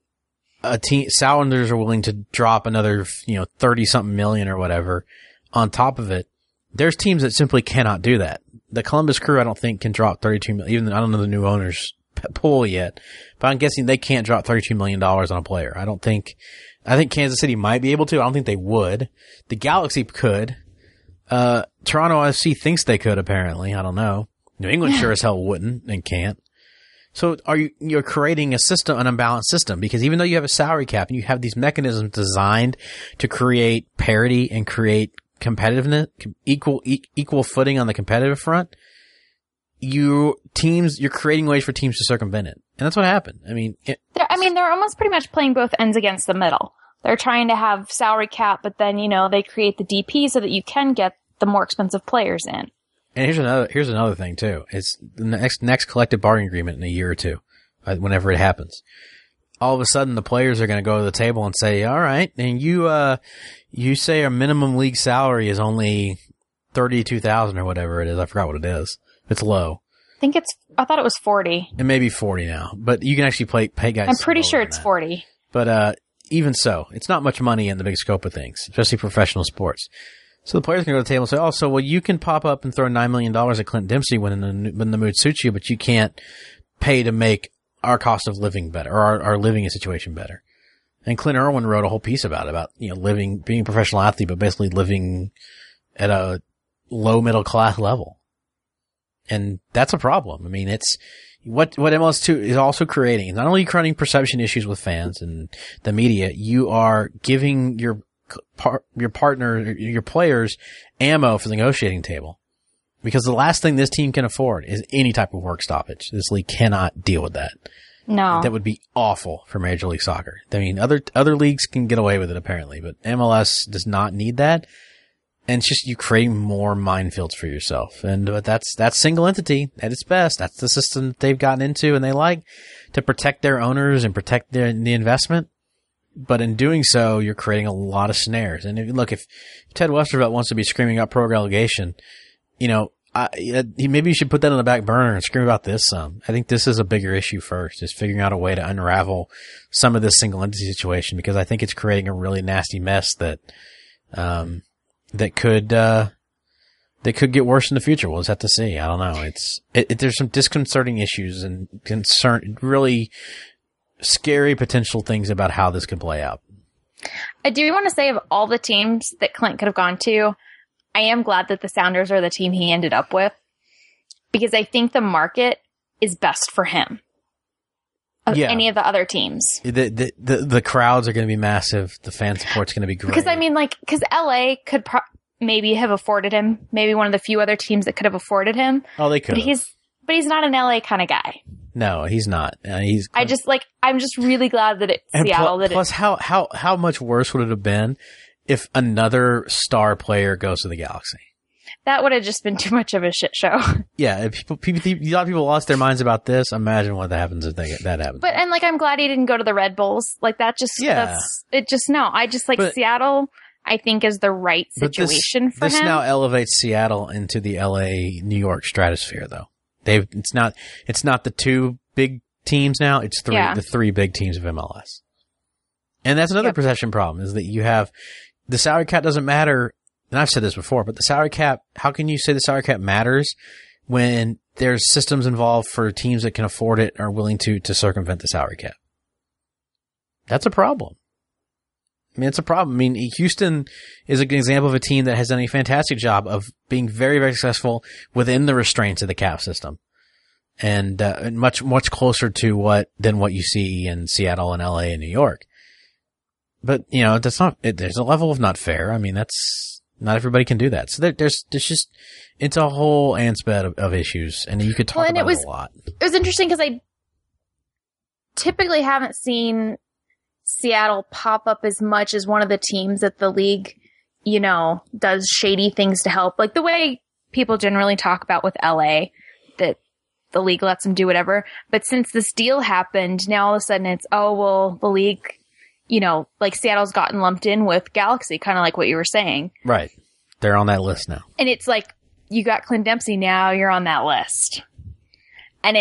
Sounders are willing to drop another, 30-something million or whatever on top of it. There's teams that simply cannot do that. The Columbus Crew, I don't think, can drop $32 million. Even I don't know the new owners pool yet, but I'm guessing they can't drop $32 million on a player. I think Kansas City might be able to. I don't think they would. The Galaxy could. Toronto FC thinks they could, apparently. I don't know. New England sure as hell wouldn't and can't. So you're creating an unbalanced system, because even though you have a salary cap and you have these mechanisms designed to create parity and create competitiveness, equal footing on the competitive front, you're creating ways for teams to circumvent it. And that's what happened. They're almost pretty much playing both ends against the middle. They're trying to have salary cap, but then, they create the DP so that you can get the more expensive players in. And here's another thing too. It's the next collective bargaining agreement in a year or two, whenever it happens. All of a sudden the players are going to go to the table and say, all right, and you say our minimum league salary is only $32,000 or whatever it is. I forgot what it is. It's low. I thought it was 40. It may be 40 now, but you can actually pay guys. I'm pretty sure it's 40. But, even so, it's not much money in the big scope of things, especially professional sports. So the players can go to the table and say, you can pop up and throw $9 million at Clint Dempsey when the mood suits you, but you can't pay to make our cost of living better, or our living situation better. And Clint Irwin wrote a whole piece about being a professional athlete, but basically living at a low middle class level. And that's a problem. It's what MLS2 is also creating. Not only creating perception issues with fans and the media, you are giving your partner, your players, ammo for the negotiating table. Because the last thing this team can afford is any type of work stoppage. This league cannot deal with that. No. That would be awful for Major League Soccer. I mean, other leagues can get away with it apparently, but MLS does not need that. And it's just you creating more minefields for yourself. And that's single entity at its best. That's the system that they've gotten into and they like to protect their owners and protect the investment. But in doing so, you're creating a lot of snares. And if Ted Westervelt wants to be screaming out pro relegation, maybe you should put that on the back burner and scream about this some. I think this is a bigger issue first, is figuring out a way to unravel some of this single entity situation, because I think it's creating a really nasty mess that could get worse in the future. We'll just have to see. I don't know. There's some disconcerting issues and really scary potential things about how this could play out. I do want to say, of all the teams that Clint could have gone to, I am glad that the Sounders are the team he ended up with, because I think the market is best for him of any of the other teams. The crowds are going to be massive. The fan support's going to be great. Because LA could maybe have afforded him, maybe one of the few other teams that could have afforded him. Oh, they could. But he's not an LA kind of guy. No, he's not. I'm just really glad that it's Seattle. Plus, how much worse would it have been if another star player goes to the Galaxy? That would have just been too much of a shit show. Yeah, if a lot of people lost their minds about this. Imagine what happens if that happens. But I'm glad he didn't go to the Red Bulls. Seattle, I think, is the right situation for him. This now elevates Seattle into the LA New York stratosphere, though. It's not the two big teams now. It's the three big teams of MLS. And that's another perception problem, is that you have the salary cap doesn't matter. And I've said this before, but the salary cap, how can you say the salary cap matters when there's systems involved for teams that can afford it or are willing to circumvent the salary cap? That's a problem. I mean, it's a problem. I mean, Houston is an example of a team that has done a fantastic job of being very, very successful within the restraints of the cap system. And much, much closer to than what you see in Seattle and LA and New York. But, there's a level of not fair. I mean, not everybody can do that. So there's just, it's a whole ant's bed of issues, and you could talk about it a lot. It was interesting because I typically haven't seen Seattle pop up as much as one of the teams that the league, does shady things to help. Like the way people generally talk about with LA, that the league lets them do whatever. But since this deal happened, now all of a sudden it's, the league, Seattle's gotten lumped in with Galaxy, kind of like what you were saying. Right. They're on that list now. And it's like, you got Clint Dempsey, now you're on that list. And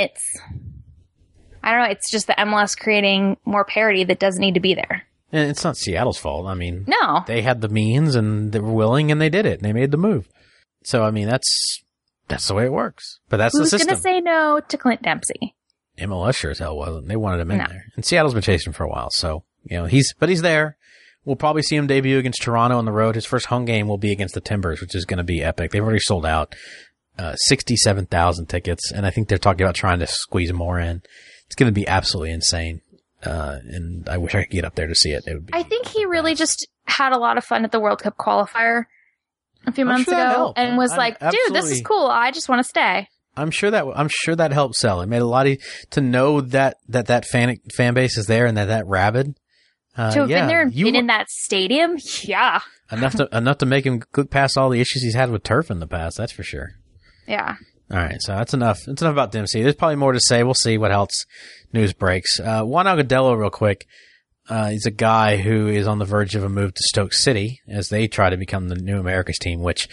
I don't know, it's just the MLS creating more parity that doesn't need to be there. And it's not Seattle's fault. I mean, no. They had the means and they were willing and they did it and they made the move. So, I mean, that's the way it works. But that's the system. Who's going to say no to Clint Dempsey? MLS sure as hell wasn't. They wanted him in there. And Seattle's been chasing him for a while. So, he's there. We'll probably see him debut against Toronto on the road. His first home game will be against the Timbers, which is going to be epic. They've already sold out 67,000 tickets. And I think they're talking about trying to squeeze more in. It's going to be absolutely insane. And I wish I could get up there to see it. I think he really just had a lot of fun at the World Cup qualifier a few months ago and was like, dude, this is cool. I just want to stay. I'm sure that helped sell. It made a lot to know that fan base is there and that rabid. To have been there and been in that stadium. Yeah. Enough to make him look past all the issues he's had with turf in the past. That's for sure. Yeah. All right, so that's enough. It's enough about Dempsey. There's probably more to say. We'll see what else news breaks. Juan Agudelo, real quick. He's a guy who is on the verge of a move to Stoke City as they try to become the new America's team, which,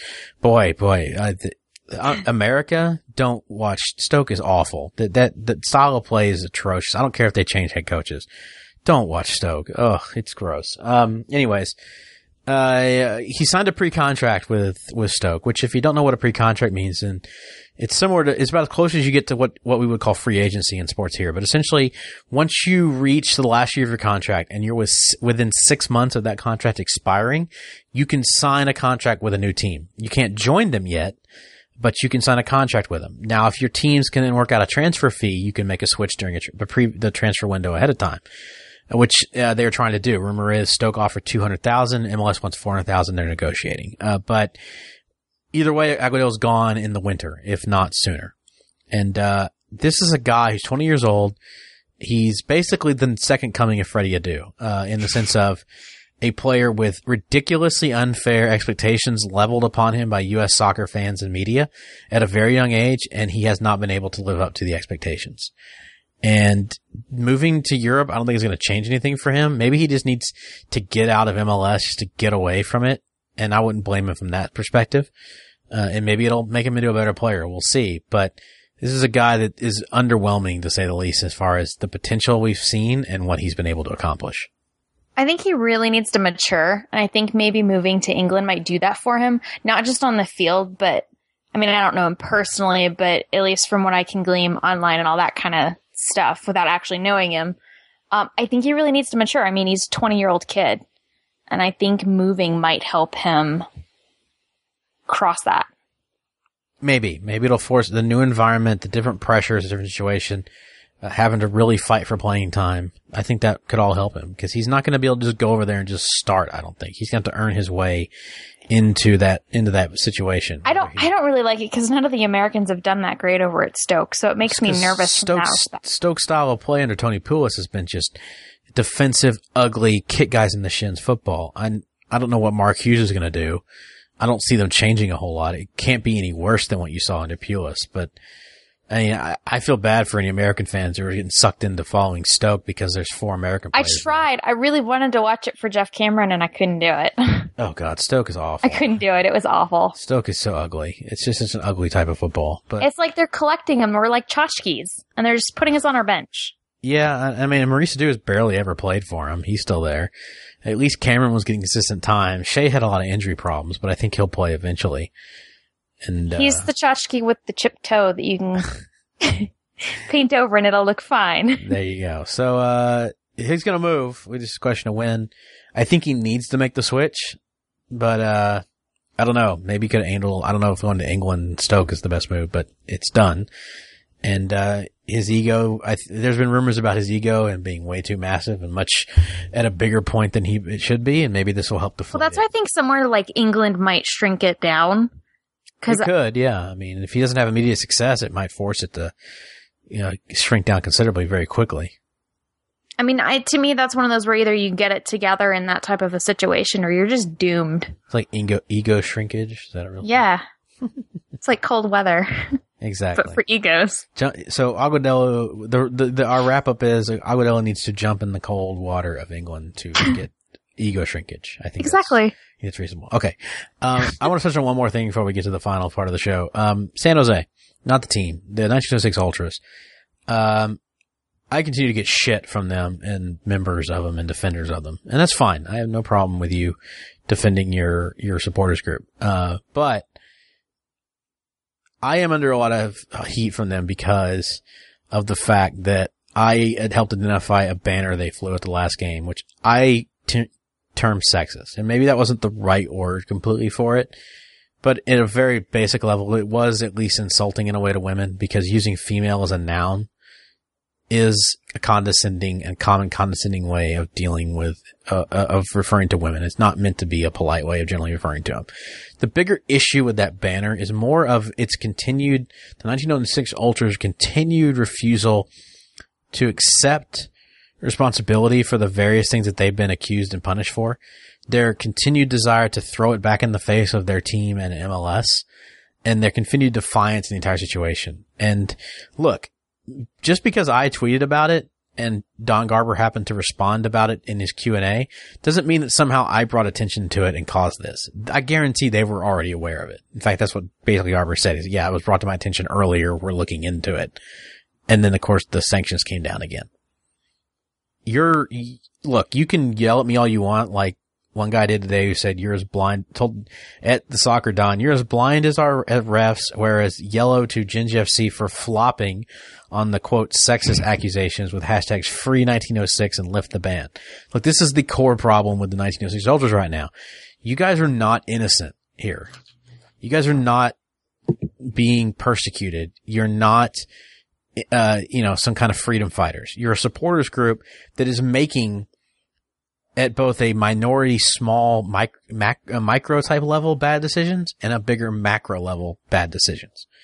America, don't watch. Stoke is awful. That style of play is atrocious. I don't care if they change head coaches. Don't watch Stoke. Ugh, it's gross. Anyways. He signed a pre-contract with Stoke, which if you don't know what a pre-contract means, then it's about as close as you get to what we would call free agency in sports here. But essentially, once you reach the last year of your contract and you're within 6 months of that contract expiring, you can sign a contract with a new team. You can't join them yet, but you can sign a contract with them. Now, if your teams can then work out a transfer fee, you can make a switch during the transfer window ahead of time. Which they were trying to do. Rumor is Stoke offered $200,000. MLS wants $400,000. They're negotiating. But either way, Aguadelo's gone in the winter, if not sooner. And this is a guy who's 20 years old. he's basically the second coming of Freddie Adu, in the sense of a player with ridiculously unfair expectations leveled upon him by U.S. soccer fans and media at a very young age, and he has not been able to live up to the expectations. And moving to Europe, I don't think is going to change anything for him. Maybe he just needs to get out of MLS just to get away from it, and I wouldn't blame him from that perspective. And maybe it'll make him into a better player. We'll see. But this is a guy that is underwhelming, to say the least, as far as the potential we've seen and what he's been able to accomplish. I think he really needs to mature, and I think maybe moving to England might do that for him, not just on the field, but, I mean, I don't know him personally, but at least from what I can glean online and all that kind of stuff without actually knowing him, I think he really needs to mature. I mean, he's a 20-year-old kid, and I think moving might help him cross that. Maybe it'll force the new environment, the different pressures, the different situation, having to really fight for playing time. I think that could all help him, because he's not going to be able to just go over there and just start. I don't think he's going to have to earn his way into that situation. I don't really like it because none of the Americans have done that great over at Stoke, so it makes me nervous. Stoke's style of play under Tony Pulis has been just defensive, ugly, kick guys in the shins football. I don't know what Mark Hughes is going to do. I don't see them changing a whole lot. It can't be any worse than what you saw under Pulis, but I mean, I feel bad for any American fans who are getting sucked into following Stoke because there's 4 American players. I tried. I really wanted to watch it for Jeff Cameron, and I couldn't do it. Oh, God. Stoke is awful. I couldn't do it. It was awful. Stoke is so ugly. It's just such an ugly type of football. But it's like they're collecting them. We're like tchotchkes, and they're just putting us on our bench. Yeah, I mean, Maurice Adu has barely ever played for him. He's still there. At least Cameron was getting consistent time. Shea had a lot of injury problems, but I think he'll play eventually. And he's the tchotchke with the chipped toe that you can paint over and it'll look fine. There you go. So, he's going to move. We just question of when. I think he needs to make the switch, but, I don't know. Maybe he could handle, I don't know if going to England, Stoke is the best move, but it's done. And, his ego, there's been rumors about his ego and being way too massive and much at a bigger point than it should be. And maybe this will help deflate. Well, that's why I think somewhere like England might shrink it down. It could, yeah. I mean, if he doesn't have immediate success, it might force it to, shrink down considerably very quickly. I mean, to me, that's one of those where either you get it together in that type of a situation or you're just doomed. It's like ego shrinkage. Is that a real Yeah. It's like cold weather. Exactly. But for egos. So Agudelo, our wrap up is Agudelo needs to jump in the cold water of England to get ego shrinkage. I think exactly. It's reasonable. Okay. I want to touch on one more thing before we get to the final part of the show. San Jose, not the team, the 1906 Ultras. I continue to get shit from them and members of them and defenders of them. And that's fine. I have no problem with you defending your supporters group. But I am under a lot of heat from them because of the fact that I had helped identify a banner they flew at the last game, which I termed sexist. And maybe that wasn't the right word completely for it, but at a very basic level, it was at least insulting in a way to women because using female as a noun is a condescending and common condescending way of dealing with, of referring to women. It's not meant to be a polite way of generally referring to them. The bigger issue with that banner is more of its the 1906 Ultras continued refusal to accept responsibility for the various things that they've been accused and punished for. Their continued desire to throw it back in the face of their team and MLS, and their continued defiance in the entire situation. And look, just because I tweeted about it and Don Garber happened to respond about it in his Q&A doesn't mean that somehow I brought attention to it and caused this. I guarantee they were already aware of it. In fact, that's what basically Garber said is, yeah, it was brought to my attention earlier. We're looking into it. And then of course the sanctions came down again. Look, you can yell at me all you want, like one guy did today who said told at the Soccer Don, you're as blind as our refs, whereas yellow to Gingy FC for flopping on the quote sexist accusations with hashtags free 1906 and lift the ban. Look, this is the core problem with the 1906 Ultras right now. You guys are not innocent here. You guys are not being persecuted. You're not, some kind of freedom fighters. You're a supporters group that is making at both a minority, small, micro type level bad decisions and a bigger macro level bad decisions.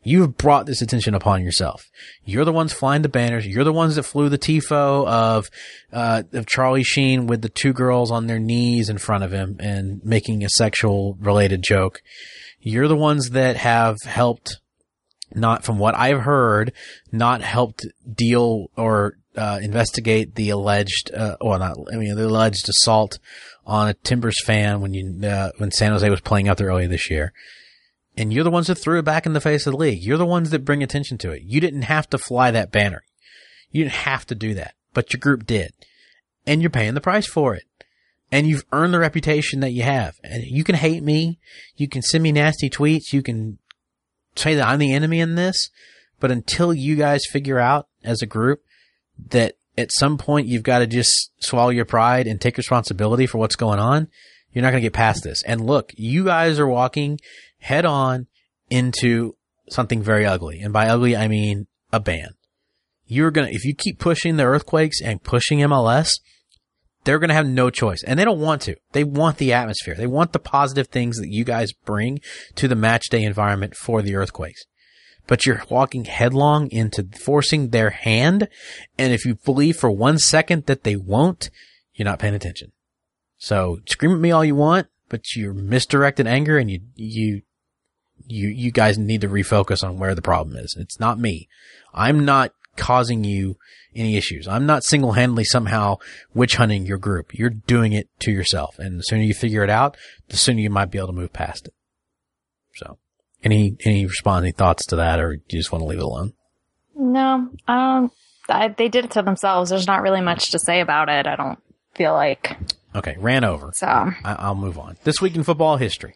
You've brought this attention upon yourself. You're the ones flying the banners. You're the ones that flew the tifo of Charlie Sheen with the two girls on their knees in front of him and making a sexual related joke. You're the ones that have helped, not from what I've heard, not helped deal or investigate the alleged, the alleged assault on a Timbers fan when San Jose was playing out there earlier this year. And you're the ones that threw it back in the face of the league. You're the ones that bring attention to it. You didn't have to fly that banner. You didn't have to do that, but your group did. And you're paying the price for it. And you've earned the reputation that you have. And you can hate me. You can send me nasty tweets. You can say that I'm the enemy in this. But until you guys figure out as a group that at some point you've got to just swallow your pride and take responsibility for what's going on, you're not going to get past this. And look, you guys are walking head on into something very ugly. And by ugly, I mean a ban. If you keep pushing the Earthquakes and pushing MLS, they're going to have no choice. And they don't want to. They want the atmosphere. They want the positive things that you guys bring to the match day environment for the Earthquakes. But you're walking headlong into forcing their hand. And if you believe for 1 second that they won't, you're not paying attention. So scream at me all you want, but you're misdirected anger, and you guys need to refocus on where the problem is. It's not me. I'm not causing you any issues. I'm not single-handedly somehow witch hunting your group. You're doing it to yourself. And the sooner you figure it out, the sooner you might be able to move past it. So, any responding thoughts to that, or do you just want to leave it alone? No, they did it to themselves. There's not really much to say about it, I don't feel like. Okay, ran over. So I'll move on. This week in football history.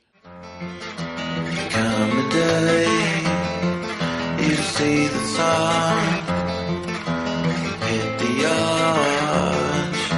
Come the day you see the sun hit the arch,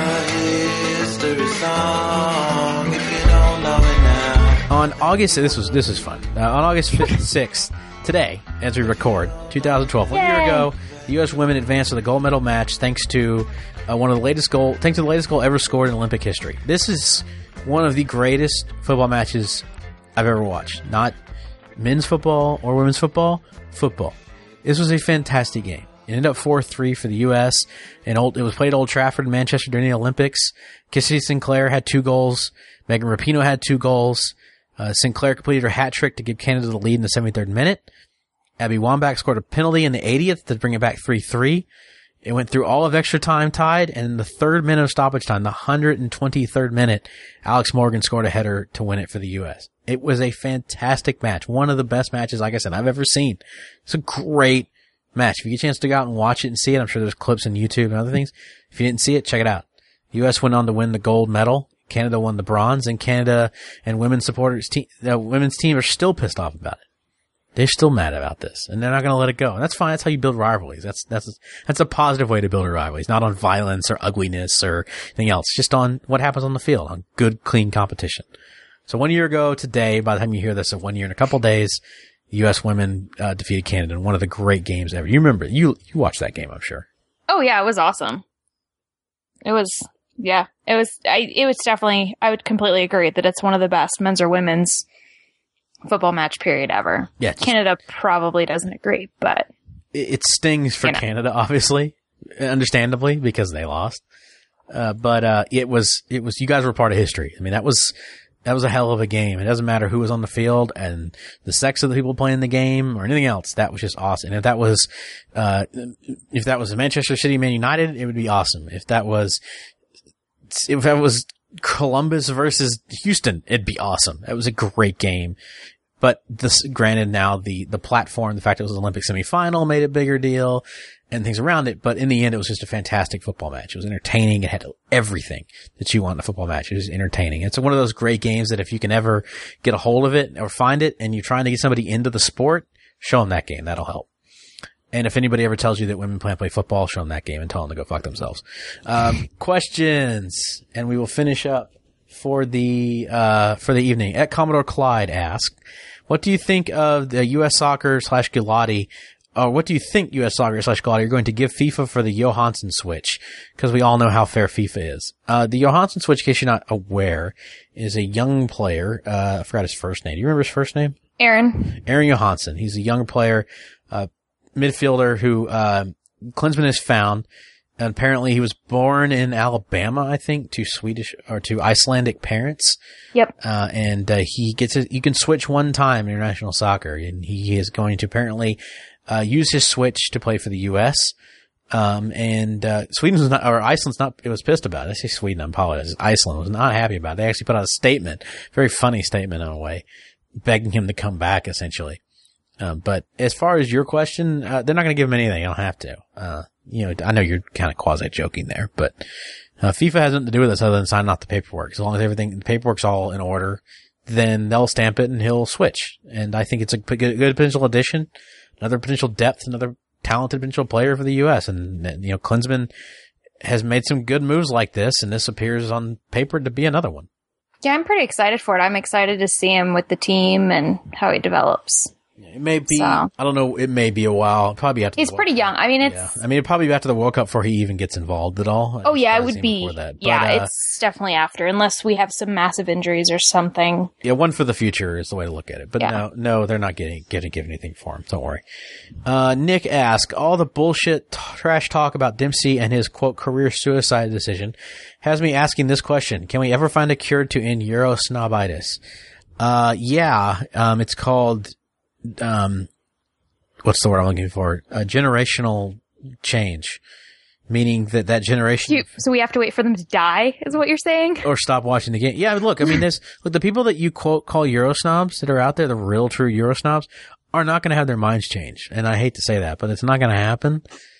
a history song. If you don't know it now. On August, this is fun. On August 6th, today, as we record, 2012, 1 year ago, the U.S. women advanced to the gold medal match thanks to the latest goal ever scored in Olympic history. This is one of the greatest football matches I've ever watched. Not men's football or women's football. This was a fantastic game. It ended up 4-3 for the U.S. It was played at Old Trafford in Manchester during the Olympics. Kissy Sinclair had 2 goals. Megan Rapinoe had 2 goals. Sinclair completed her hat trick to give Canada the lead in the 73rd minute. Abby Wambach scored a penalty in the 80th to bring it back 3-3. It went through all of extra time tied, and in the 3rd minute of stoppage time, the 123rd minute, Alex Morgan scored a header to win it for the U.S. It was a fantastic match. One of the best matches, like I said, I've ever seen. It's a great match. If you get a chance to go out and watch it and see it, I'm sure there's clips on YouTube and other things. If you didn't see it, check it out. The U.S. went on to win the gold medal. Canada won the bronze, and Canada and the women's team are still pissed off about it. They're still mad about this, and they're not going to let it go. And that's fine. That's how you build rivalries. That's a positive way to build rivalries, not on violence or ugliness or anything else, just on what happens on the field, on good, clean competition. So 1 year ago today, by the time you hear this, 1 year and a couple days, the U.S. women defeated Canada in one of the great games ever. You remember, you watched that game, I'm sure. Oh yeah, it was awesome. It was definitely, I would completely agree that it's one of the best men's or women's football match period ever. Yeah, Canada probably doesn't agree, but it stings for Canada, obviously, understandably, because they lost. But it was, you guys were part of history. I mean, that was a hell of a game. It doesn't matter who was on the field and the sex of the people playing the game or anything else. That was just awesome. And if that was Manchester City Man United, it would be awesome. If that was Columbus versus Houston, it'd be awesome. It was a great game. But granted, now the platform, the fact it was an Olympic semifinal made a bigger deal and things around it. But in the end, it was just a fantastic football match. It was entertaining. It had everything that you want in a football match. It was entertaining. It's one of those great games that if you can ever get a hold of it or find it and you're trying to get somebody into the sport, show them that game. That'll help. And if anybody ever tells you that women can't play football, show them that game and tell them to go fuck themselves. Questions, and we will finish up for the evening. At Commodore Clyde asked, what do you think of the U.S. Soccer / Gulati, or what do you think U.S. Soccer / Gulati are going to give FIFA for the Johansson switch? Because we all know how fair FIFA is. The Johansson switch, in case you're not aware, is a young player. I forgot his first name. Do you remember his first name? Aaron. Aaron Johansson. He's a young player, midfielder who Klinsmann has found. And apparently he was born in Alabama, I think, to Icelandic parents. Yep. And he gets you can switch one time in international soccer, and he is going to apparently use his switch to play for the U.S. Sweden was not, or Iceland's not, it was pissed about it. I say Sweden, I apologize. Iceland was not happy about it. They actually put out a statement, very funny statement in a way, begging him to come back, essentially. But as far as your question, they're not going to give him anything. You don't have to. I know you're kind of quasi joking there, but FIFA has nothing to do with this other than signing off the paperwork. As long as the paperwork's all in order, then they'll stamp it and he'll switch. And I think it's a good potential addition, another potential depth, another talented potential player for the U.S. And, Klinsmann has made some good moves like this, and this appears on paper to be another one. Yeah, I'm pretty excited for it. I'm excited to see him with the team and how he develops. It may be, So. I don't know, it may be a while. Probably after He's the World pretty young. I mean, it's... Yeah. I mean, it'd probably be after the World Cup before he even gets involved at all. Oh, yeah, it I've would seen be... before that. Yeah, it's definitely after, unless we have some massive injuries or something. Yeah, one for the future is the way to look at it. But Yeah. no, they're not getting give anything for him. Don't worry. Nick asks, all the bullshit trash talk about Dempsey and his, quote, career suicide decision has me asking this question. Can we ever find a cure to end Eurosnobitis? It's called... what's the word I'm looking for? generational change, meaning that generation. So we have to wait for them to die, is what you're saying? Or stop watching the game. Yeah, look, I mean, the people that you quote call Eurosnobs that are out there, the real true Eurosnobs, are not going to have their minds changed. And I hate to say that, but it's not going to happen.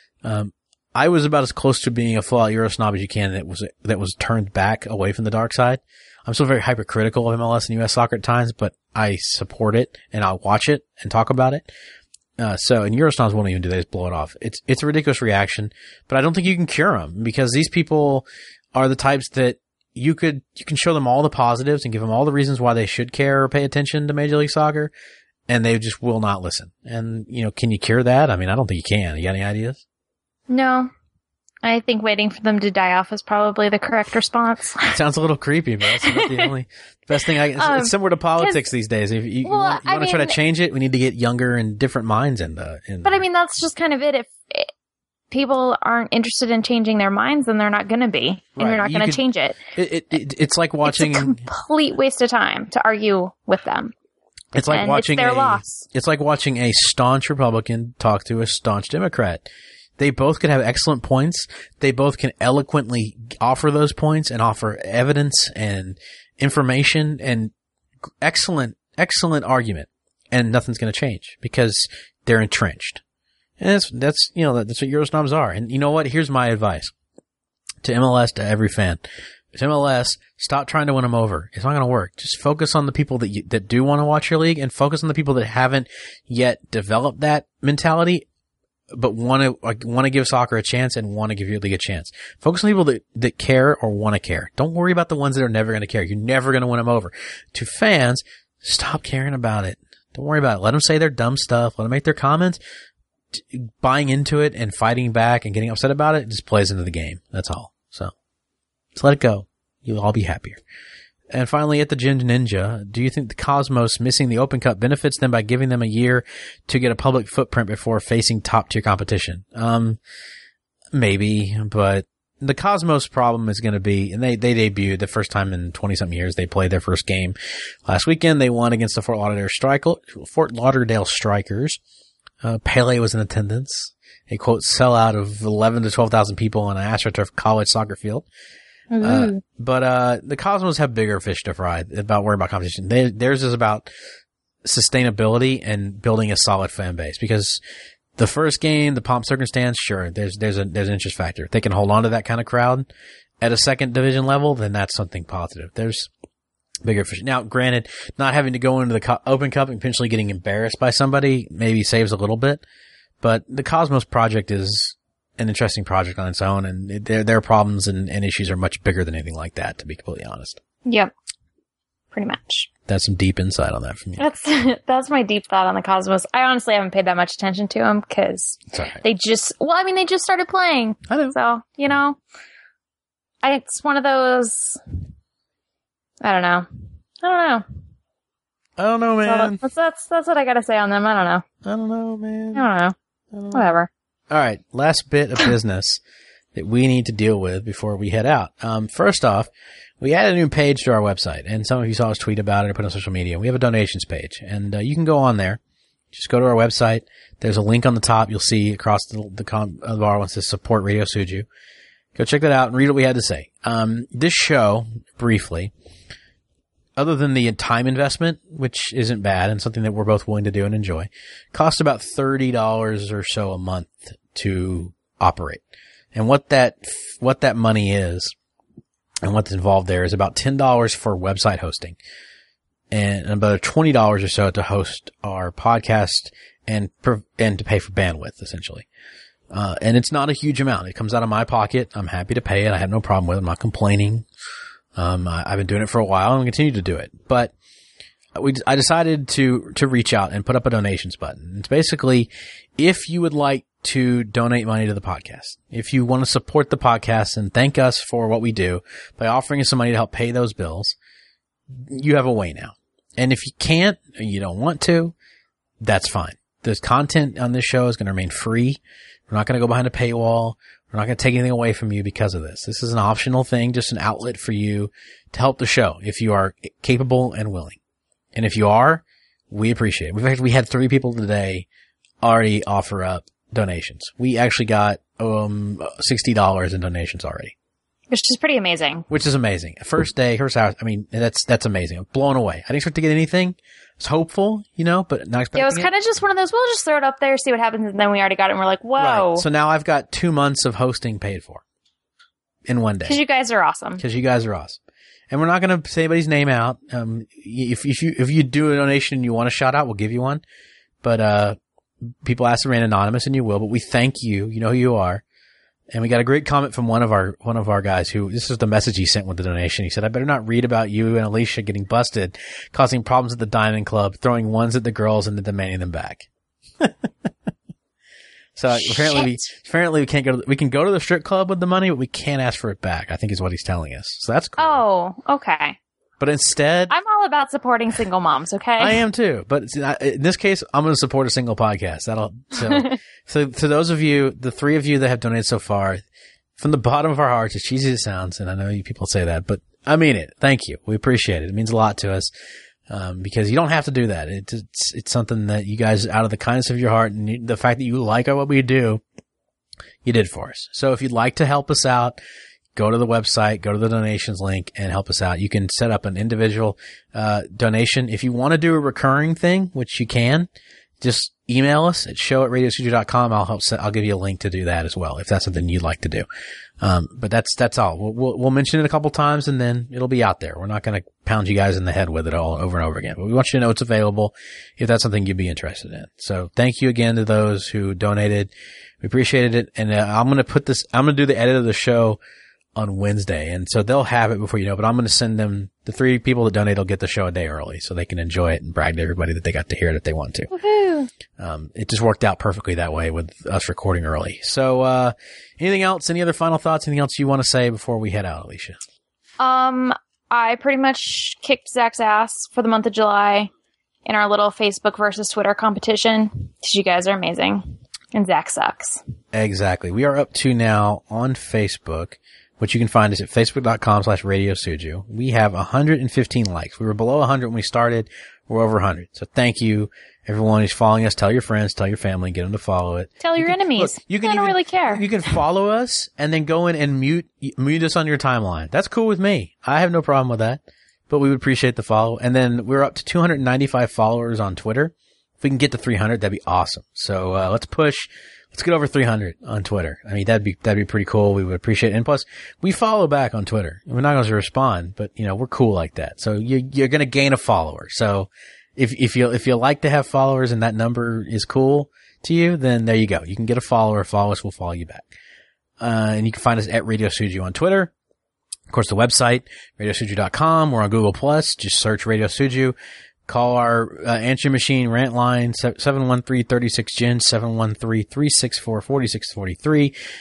I was about as close to being a full-out Eurosnob as you can that was turned back away from the dark side. I'm still very hypercritical of MLS and US soccer at times, but I support it and I'll watch it and talk about it. And Eurosnobs won't even do that, just blow it off. It's a ridiculous reaction, but I don't think you can cure them because these people are the types that you can show them all the positives and give them all the reasons why they should care or pay attention to Major League Soccer, and they just will not listen. And, can you cure that? I mean, I don't think you can. You got any ideas? No. I think waiting for them to die off is probably the correct response. It sounds a little creepy, but that's not the only best thing it's similar to politics these days. If you want to try to change it, we need to get younger and different minds But I mean, that's just kind of it. If people aren't interested in changing their minds, then they're not going to be, and you're not going to change it. It's like watching. It's a complete waste of time to argue with them. It's like watching their loss. It's like watching a staunch Republican talk to a staunch Democrat. They both can have excellent points. They both can eloquently offer those points and offer evidence and information and excellent argument. And nothing's going to change because they're entrenched. And that's what Eurosnobs are. And you know what? Here's my advice to MLS, to every fan. To MLS, stop trying to win them over. It's not going to work. Just focus on the people that do want to watch your league and focus on the people that haven't yet developed that mentality but want to give soccer a chance and want to give your league a chance. Focus on people that care or want to care. Don't worry about the ones that are never going to care. You're never going to win them over. To fans, stop caring about it. Don't worry about it. Let them say their dumb stuff. Let them make their comments. Buying into it and fighting back and getting upset about it just plays into the game. That's all. So just let it go. You'll all be happier. And finally, at the Gin Ninja, do you think the Cosmos missing the Open Cup benefits them by giving them a year to get a public footprint before facing top-tier competition? Maybe, but the Cosmos problem is going to be, and they debuted the first time in 20-something years. They played their first game last weekend. They won against the Fort Lauderdale Strikers. Pele was in attendance. A, quote, sellout of 11 to 12,000 people on an AstroTurf college soccer field. But the Cosmos have bigger fish to fry worrying about competition. Theirs is about sustainability and building a solid fan base, because the first game, the pomp circumstance, sure, there's an interest factor. If they can hold on to that kind of crowd at a second division level, then that's something positive. There's bigger fish. Now, granted, not having to go into the Open Cup and potentially getting embarrassed by somebody maybe saves a little bit, but the Cosmos project is an interesting project on its own, and their problems and issues are much bigger than anything like that, to be completely honest. Yep. Pretty much. That's some deep insight on that from you. That's my deep thought on the Cosmos. I honestly haven't paid that much attention to them because they just started playing. I know. So, it's one of those, I don't know. I don't know, man. That's what I gotta say on them. I don't know. I don't know, man. I don't know. Whatever. All right, last bit of business that we need to deal with before we head out. First off, we added a new page to our website, and some of you saw us tweet about it or put it on social media. We have a donations page, and you can go on there. Just go to our website. There's a link on the top. You'll see across the bar one says support Radio Suju. Go check that out and read what we had to say. This show, briefly, other than the time investment, which isn't bad and something that we're both willing to do and enjoy, costs about $30 or so a month to operate. And what that money is and what's involved there is about $10 for website hosting and about $20 or so to host our podcast and to pay for bandwidth, essentially. And it's not a huge amount. It comes out of my pocket. I'm happy to pay it. I have no problem with it. I'm not complaining. I've been doing it for a while and continue to do it. But I decided to reach out and put up a donations button. It's basically if you would like to donate money to the podcast, if you want to support the podcast and thank us for what we do by offering us some money to help pay those bills, you have a way now. And if you can't or you don't want to, that's fine. The content on this show is going to remain free. We're not going to go behind a paywall. We're not going to take anything away from you because of this. This is an optional thing, just an outlet for you to help the show if you are capable and willing. And if you are, we appreciate it. In fact, we had 3 people today already offer up donations. We actually got $60 in donations already. Which is pretty amazing. Which is amazing. First day, first hour. I mean, that's amazing. I'm blown away. I didn't expect to get anything. I was hopeful, but not expecting Yeah, it was kind of just one of those, we'll just throw it up there, see what happens, and then we already got it, and we're like, whoa. Right. So now I've got 2 months of hosting paid for in one day. Because you guys are awesome. And we're not going to say anybody's name out. If you do a donation and you want a shout out, we'll give you one. But people ask to remain anonymous, and you will. But we thank you. You know who you are. And we got a great comment from one of our guys who, this is the message he sent with the donation. He said, I better not read about you and Alicia getting busted, causing problems at the Diamond Club, throwing ones at the girls and then demanding them back. So apparently we can't we can go to the strip club with the money, but we can't ask for it back, I think is what he's telling us. So that's cool. Oh, okay. But instead, I'm all about supporting single moms, okay? I am too. But in this case, I'm going to support a single podcast. So to those of you, the 3 of you that have donated so far, from the bottom of our hearts, as cheesy as it sounds, and I know you people say that, but I mean it. Thank you. We appreciate it. It means a lot to us. Because you don't have to do that. It's something that you guys, out of the kindness of your heart and the fact that you like what we do, you did for us. So if you'd like to help us out, go to the website, go to the donations link and help us out. You can set up an individual, donation. If you want to do a recurring thing, which you can, just email us at show@radiostudio.com. I'll give you a link to do that as well, if that's something you'd like to do. But that's all. We'll mention it a couple times and then it'll be out there. We're not going to pound you guys in the head with it all over and over again, but we want you to know it's available if that's something you'd be interested in. So thank you again to those who donated. We appreciated it. And I'm going to do the edit of the show on Wednesday. And so they'll have it before you know, but I'm going to send them, the 3 people that donate will get the show a day early so they can enjoy it and brag to everybody that they got to hear it if they want to. Woohoo. It just worked out perfectly that way with us recording early. So, anything else? Any other final thoughts? Anything else you want to say before we head out, Alicia? I pretty much kicked Zach's ass for the month of July in our little Facebook versus Twitter competition. Because you guys are amazing. And Zach sucks. Exactly. We are up to now on Facebook, which you can find us at facebook.com/Radio Suju. We have 115 likes. We were below 100 when we started. We're over 100. So thank you, everyone who's following us. Tell your friends, tell your family, get them to follow it. Tell your enemies. Look, I don't really care. You can follow us and then go in and mute us on your timeline. That's cool with me. I have no problem with that, but we would appreciate the follow. And then we're up to 295 followers on Twitter. If we can get to 300, that'd be awesome. So, let's get over 300 on Twitter. I mean, that'd be pretty cool. We would appreciate it. And plus, we follow back on Twitter. We're not going to respond, but we're cool like that. So you're going to gain a follower. So if you like to have followers and that number is cool to you, then there you go. You can get a follower. Follow us. We'll follow you back. And you can find us at Radio Suju on Twitter. Of course, the website, radiosuju.com. We're on Google+. Just search Radio Suju. Call our answer machine rant line 713-36-GIN 713-364-4643.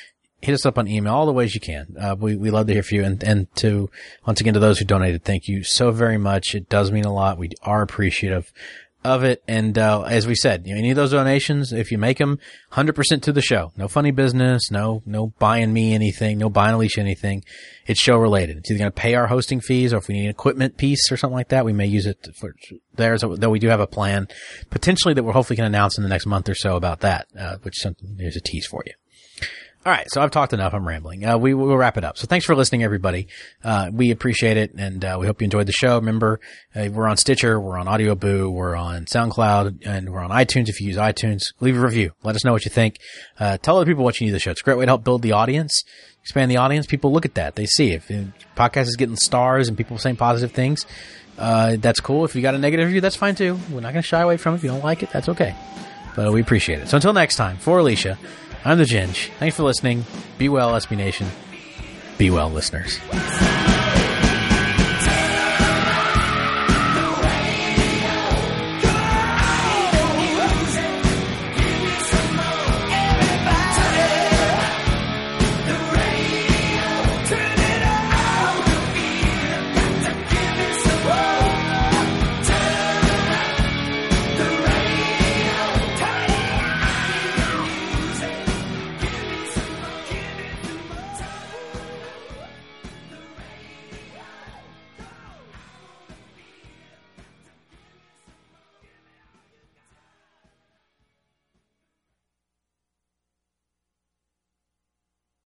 hit us up on email, all the ways you can. We love to hear from you. And to, once again, to those who donated, thank you so very much. It does mean a lot. We are appreciative of it. And, as we said, any of those donations, if you make them 100% to the show, no funny business, no buying me anything, no buying Alicia anything. It's show related. It's either going to pay our hosting fees, or if we need an equipment piece or something like that, we may use it for theirs, though we do have a plan potentially that we're hopefully going to announce in the next month or so about that, which there's a tease for you. All right. So I've talked enough. I'm rambling. We will wrap it up. So thanks for listening, everybody. We appreciate it. And, we hope you enjoyed the show. Remember, we're on Stitcher. We're on Audio Boo. We're on SoundCloud, and we're on iTunes. If you use iTunes, leave a review. Let us know what you think. Tell other people what you need of the show. It's a great way to help build the audience, expand the audience. People look at that. They see if the podcast is getting stars and people saying positive things. That's cool. If you got a negative review, that's fine too. We're not going to shy away from it. If you don't like it, that's okay. But we appreciate it. So until next time, for Alicia, I'm the Ginge. Thanks for listening. Be well, SB Nation. Be well, listeners.